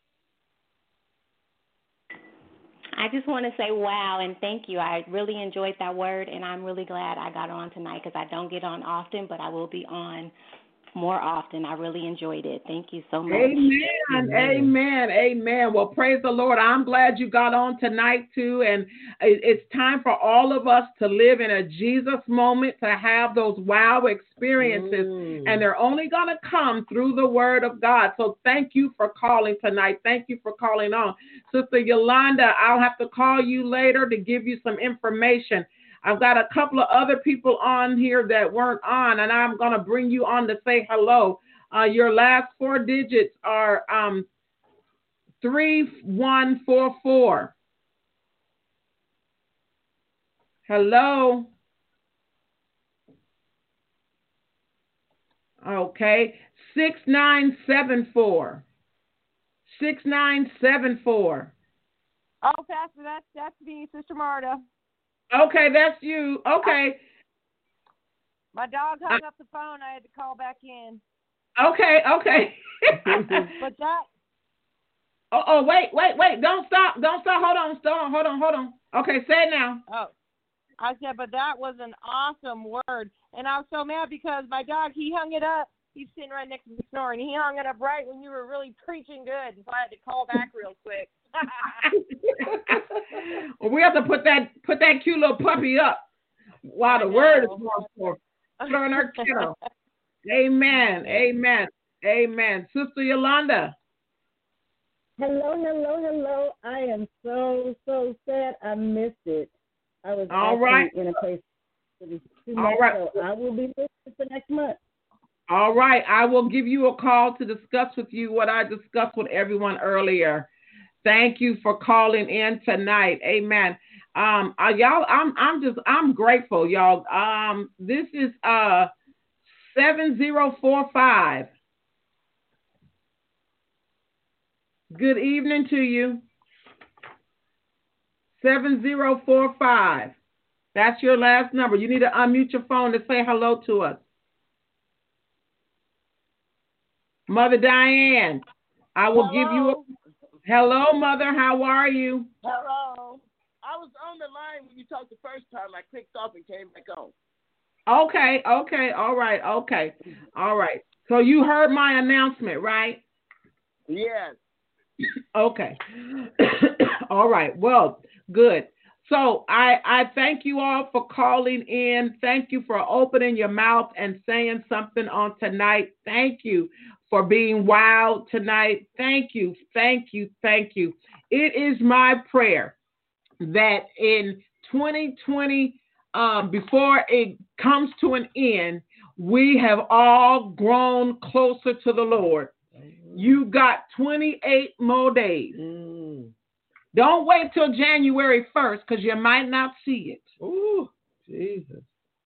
I just want to say wow and thank you. I really enjoyed that word, and I'm really glad I got on tonight because I don't get on often, but I will be on more often. I really enjoyed it. Thank you so much. Amen, amen, amen. Well, praise the Lord. I'm glad you got on tonight too, and it's time for all of us to live in a Jesus moment, to have those wow experiences, mm. and they're only going to come through the Word of God. So thank you for calling tonight. Thank you for calling on. Sister Yolanda, I'll have to call you later to give you some information. I've got a couple of other people on here that weren't on, and I'm going to bring you on to say hello. Uh, your last four digits are um, three one four four. Hello. Okay. six nine seven four. six nine seven four. Oh, Pastor, that's, that's me, Sister Marta. Okay, that's you. Okay. My dog hung up the phone. I had to call back in. Okay, okay. But that. Oh, oh, wait, wait, wait. Don't stop. Don't stop. Hold on. Stop. Hold on. Hold on. Okay, say it now. Oh, I said, but that was an awesome word. And I was so mad because my dog, he hung it up. He's sitting right next to me snoring. He hung it up right when you were really preaching good. So I had to call back real quick. Well, we have to put that put that cute little puppy up while the word is going forth. Put her in her kennel. Amen. Amen. Amen. Sister Yolanda. Hello, hello, hello. I am so, so sad I missed it. I was All actually right. in a place for these two All months, right. so I will be listening for next month. All right. I will give you a call to discuss with you what I discussed with everyone earlier. Thank you for calling in tonight. Amen. Um, uh, y'all, I'm I'm just I'm grateful, y'all. Um, this is uh seven zero four five. Good evening to you. Seven zero four five. That's your last number. You need to unmute your phone to say hello to us. Mother Diane, I will Hello. give you a hello, Mother. How are you? Hello. I was on the line when you talked the first time. I clicked off and came back on. Okay, okay, all right, okay, all right. So you heard my announcement, right? Yes. Okay. All right. Well, good. So I, I thank you all for calling in. Thank you for opening your mouth and saying something on tonight. Thank you for being wild tonight. Thank you. Thank you. Thank you. It is my prayer that in twenty twenty, um, before it comes to an end, we have all grown closer to the Lord. You got twenty-eight more days. Mm. Don't wait till January first because you might not see it. Ooh, Jesus.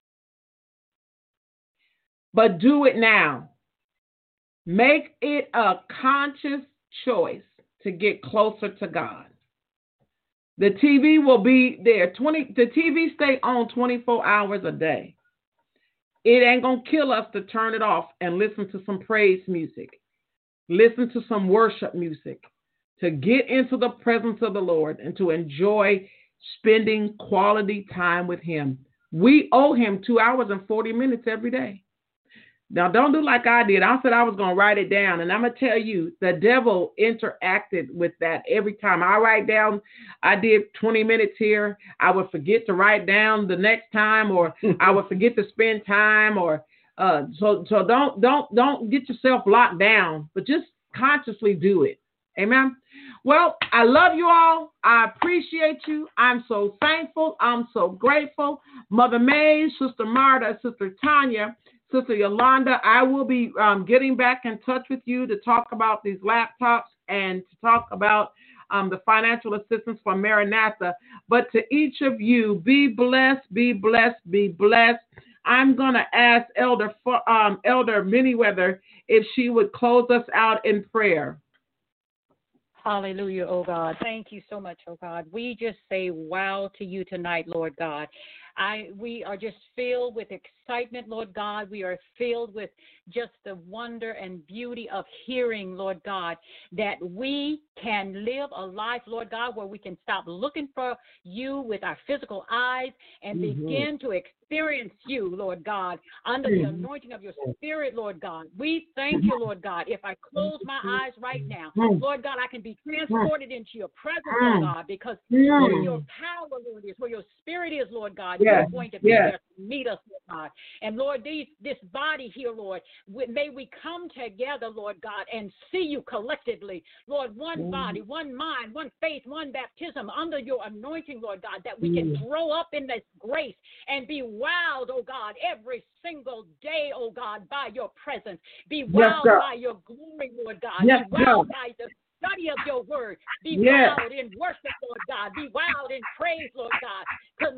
But do it now. Make it a conscious choice to get closer to God. The T V will be there. twenty The T V stay on twenty-four hours a day. It ain't going to kill us to turn it off and listen to some praise music. Listen to some worship music, to get into the presence of the Lord and to enjoy spending quality time with Him. We owe Him two hours and forty minutes every day. Now, don't do like I did. I said I was going to write it down. And I'm going to tell you, the devil interacted with that every time. I write down, I did twenty minutes here. I would forget to write down the next time, or I would forget to spend time. Or uh, so so don't, don't, don't get yourself locked down, but just consciously do it. Amen. Well, I love you all. I appreciate you. I'm so thankful. I'm so grateful. Mother May, Sister Marta, Sister Tanya, Sister Yolanda, I will be um, getting back in touch with you to talk about these laptops and to talk about um, the financial assistance for Maranatha. But to each of you, be blessed, be blessed, be blessed. I'm going to ask Elder um, Elder Manyweather if she would close us out in prayer. Hallelujah, oh God. Thank you so much, oh God. We just say wow to you tonight, Lord God. I we are just filled with excitement, Lord God. We are filled with just the wonder and beauty of hearing, Lord God, that we can live a life, Lord God, where we can stop looking for you with our physical eyes and mm-hmm. begin to experience you, Lord God, under mm-hmm. the anointing of your Spirit, Lord God. We thank you, Lord God. If I close my eyes right now, mm-hmm. Lord God, I can be transported into your presence, mm-hmm. Lord God, because mm-hmm. where your power, Lord, is, where your Spirit is, Lord God, yes. you're going to be yes. there to meet us, Lord God. And Lord, these, this body here, Lord, may we come together, Lord God, and see you collectively, Lord, one mm. body, one mind, one faith, one baptism under your anointing, Lord God, that we can mm. grow up in this grace and be wowed, oh God, every single day, oh God, by your presence. Be wowed yes, by your glory, Lord God. Yes, be wowed God. by the study of your word. Be yes. wowed in worship, Lord God. Be wowed in praise, Lord God. Because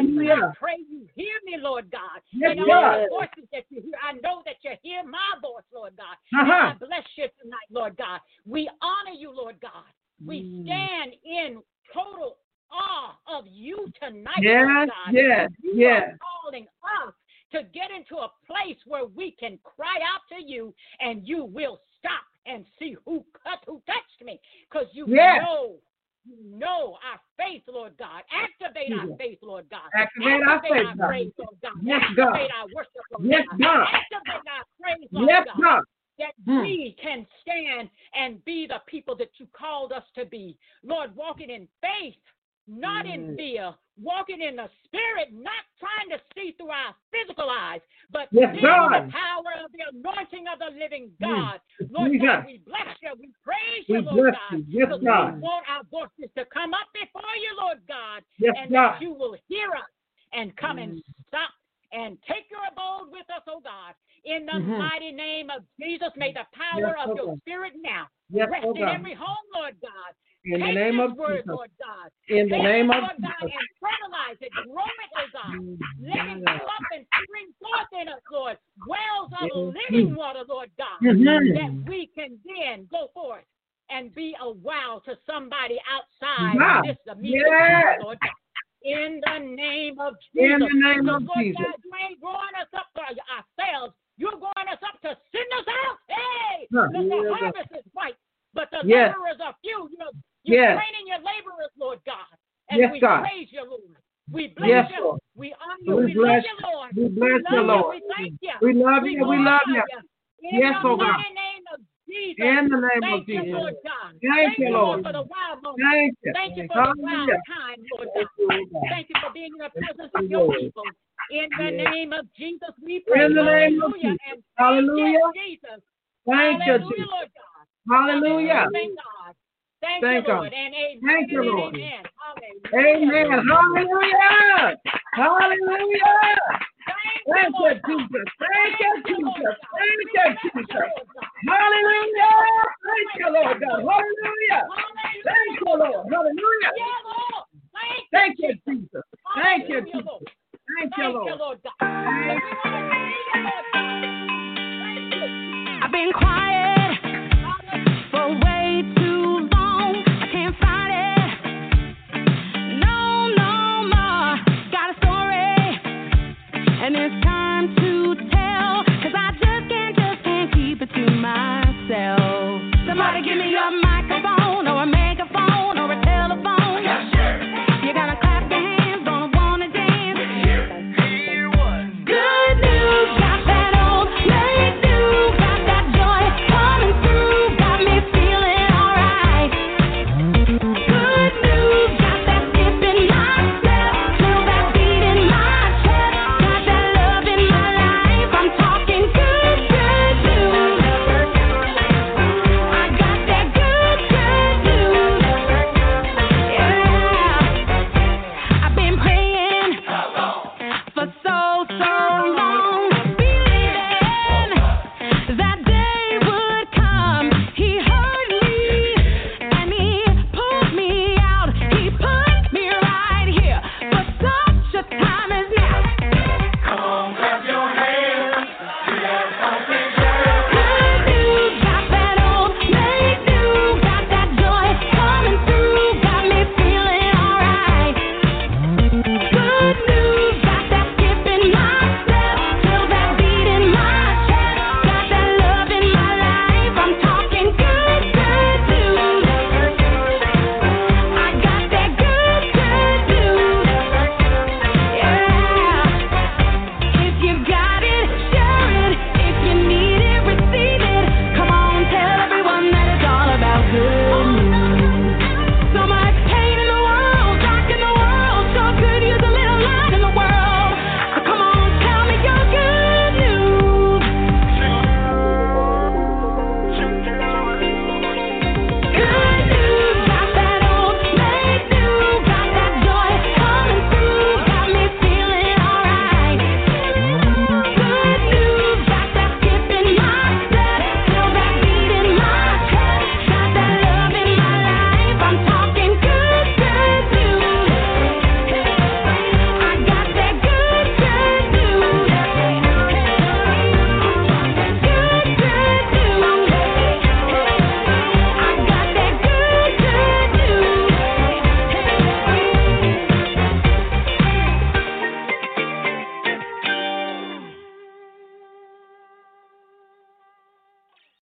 I pray you hear me, Lord God. Yes, and all the voices that you hear, I know that you hear my voice, Lord God. Uh-huh. And I bless you tonight, Lord God. We honor you, Lord God. We mm. stand in total awe of you tonight, yes, Lord God. Yes, you yes. are calling us to get into a place where we can cry out to you and you will stop and see who cut, who touched me, because you yes. know, you know our faith, Lord God. Activate yes. our faith, Lord God. Activate, Activate our, faith, our praise, Lord God. Yes, Activate God. our worship, Lord yes, God. God. Activate our praise, Lord yes, God. God. That hmm. we can stand and be the people that you called us to be. Lord, walking in faith, not mm. in fear, walking in the Spirit, not trying to see through our physical eyes, but yes, seeing God. the power of the anointing of the living God. Mm. Lord yes. God, we bless you. We praise you, we Lord God. Yes, God. We want our voices to come up before you, Lord God, yes, and God. that you will hear us and come mm. and stop and take your abode with us, oh God. In the mm-hmm. mighty name of Jesus, may the power yes, of your God. Spirit now yes, rest in every home, Lord God. In Take the name this of word, Jesus. Lord God. In the Take name it, of Lord God, Jesus. And fertilize it, grow it, oh God. Let it grow up and spring forth in us, Lord. Wells of mm-hmm. living water, Lord God, mm-hmm. that we can then go forth and be a wow to somebody outside wow. this immediate yes. Lord God. In the name of Jesus. In the name so, of Lord Jesus. God, you ain't growing us up for ourselves. You're growing us up to send us out. Hey, huh. the yeah. harvest is white, but the yes. laborers are few. You're, you're yes. training your laborers, Lord God. And yes, we God. praise you, Lord. We bless yes, you. Lord. We honor you. We, we bless you, Lord. We bless you, Lord. We thank you. We love you. We, we love you. you. In yes, the oh God. name of Jesus. In the name thank of Jesus. You, Lord God. Thank, thank you, Lord, for the wild moment. Thank you. Thank you for the wild time, Lord God. Thank you for being in the presence of your people. In the name of Jesus, we pray. In the name of Jesus. And Hallelujah. Jesus. Thank you, Jesus. Lord God. Hallelujah. Thank God. Thank, Thank you, Lord. God. And amen. Thank you, Lord. Amen. Hallelujah. Amen. Hallelujah. Hallelujah. Thank you, Jesus. Thank you, Jesus. Thank you, Jesus. Hallelujah. Thank you, Lord God. Hallelujah. Thank you, Lord. Hallelujah. Thank you, Jesus. Thank you, Jesus. Thank you, Lord. Thank you, Lord God.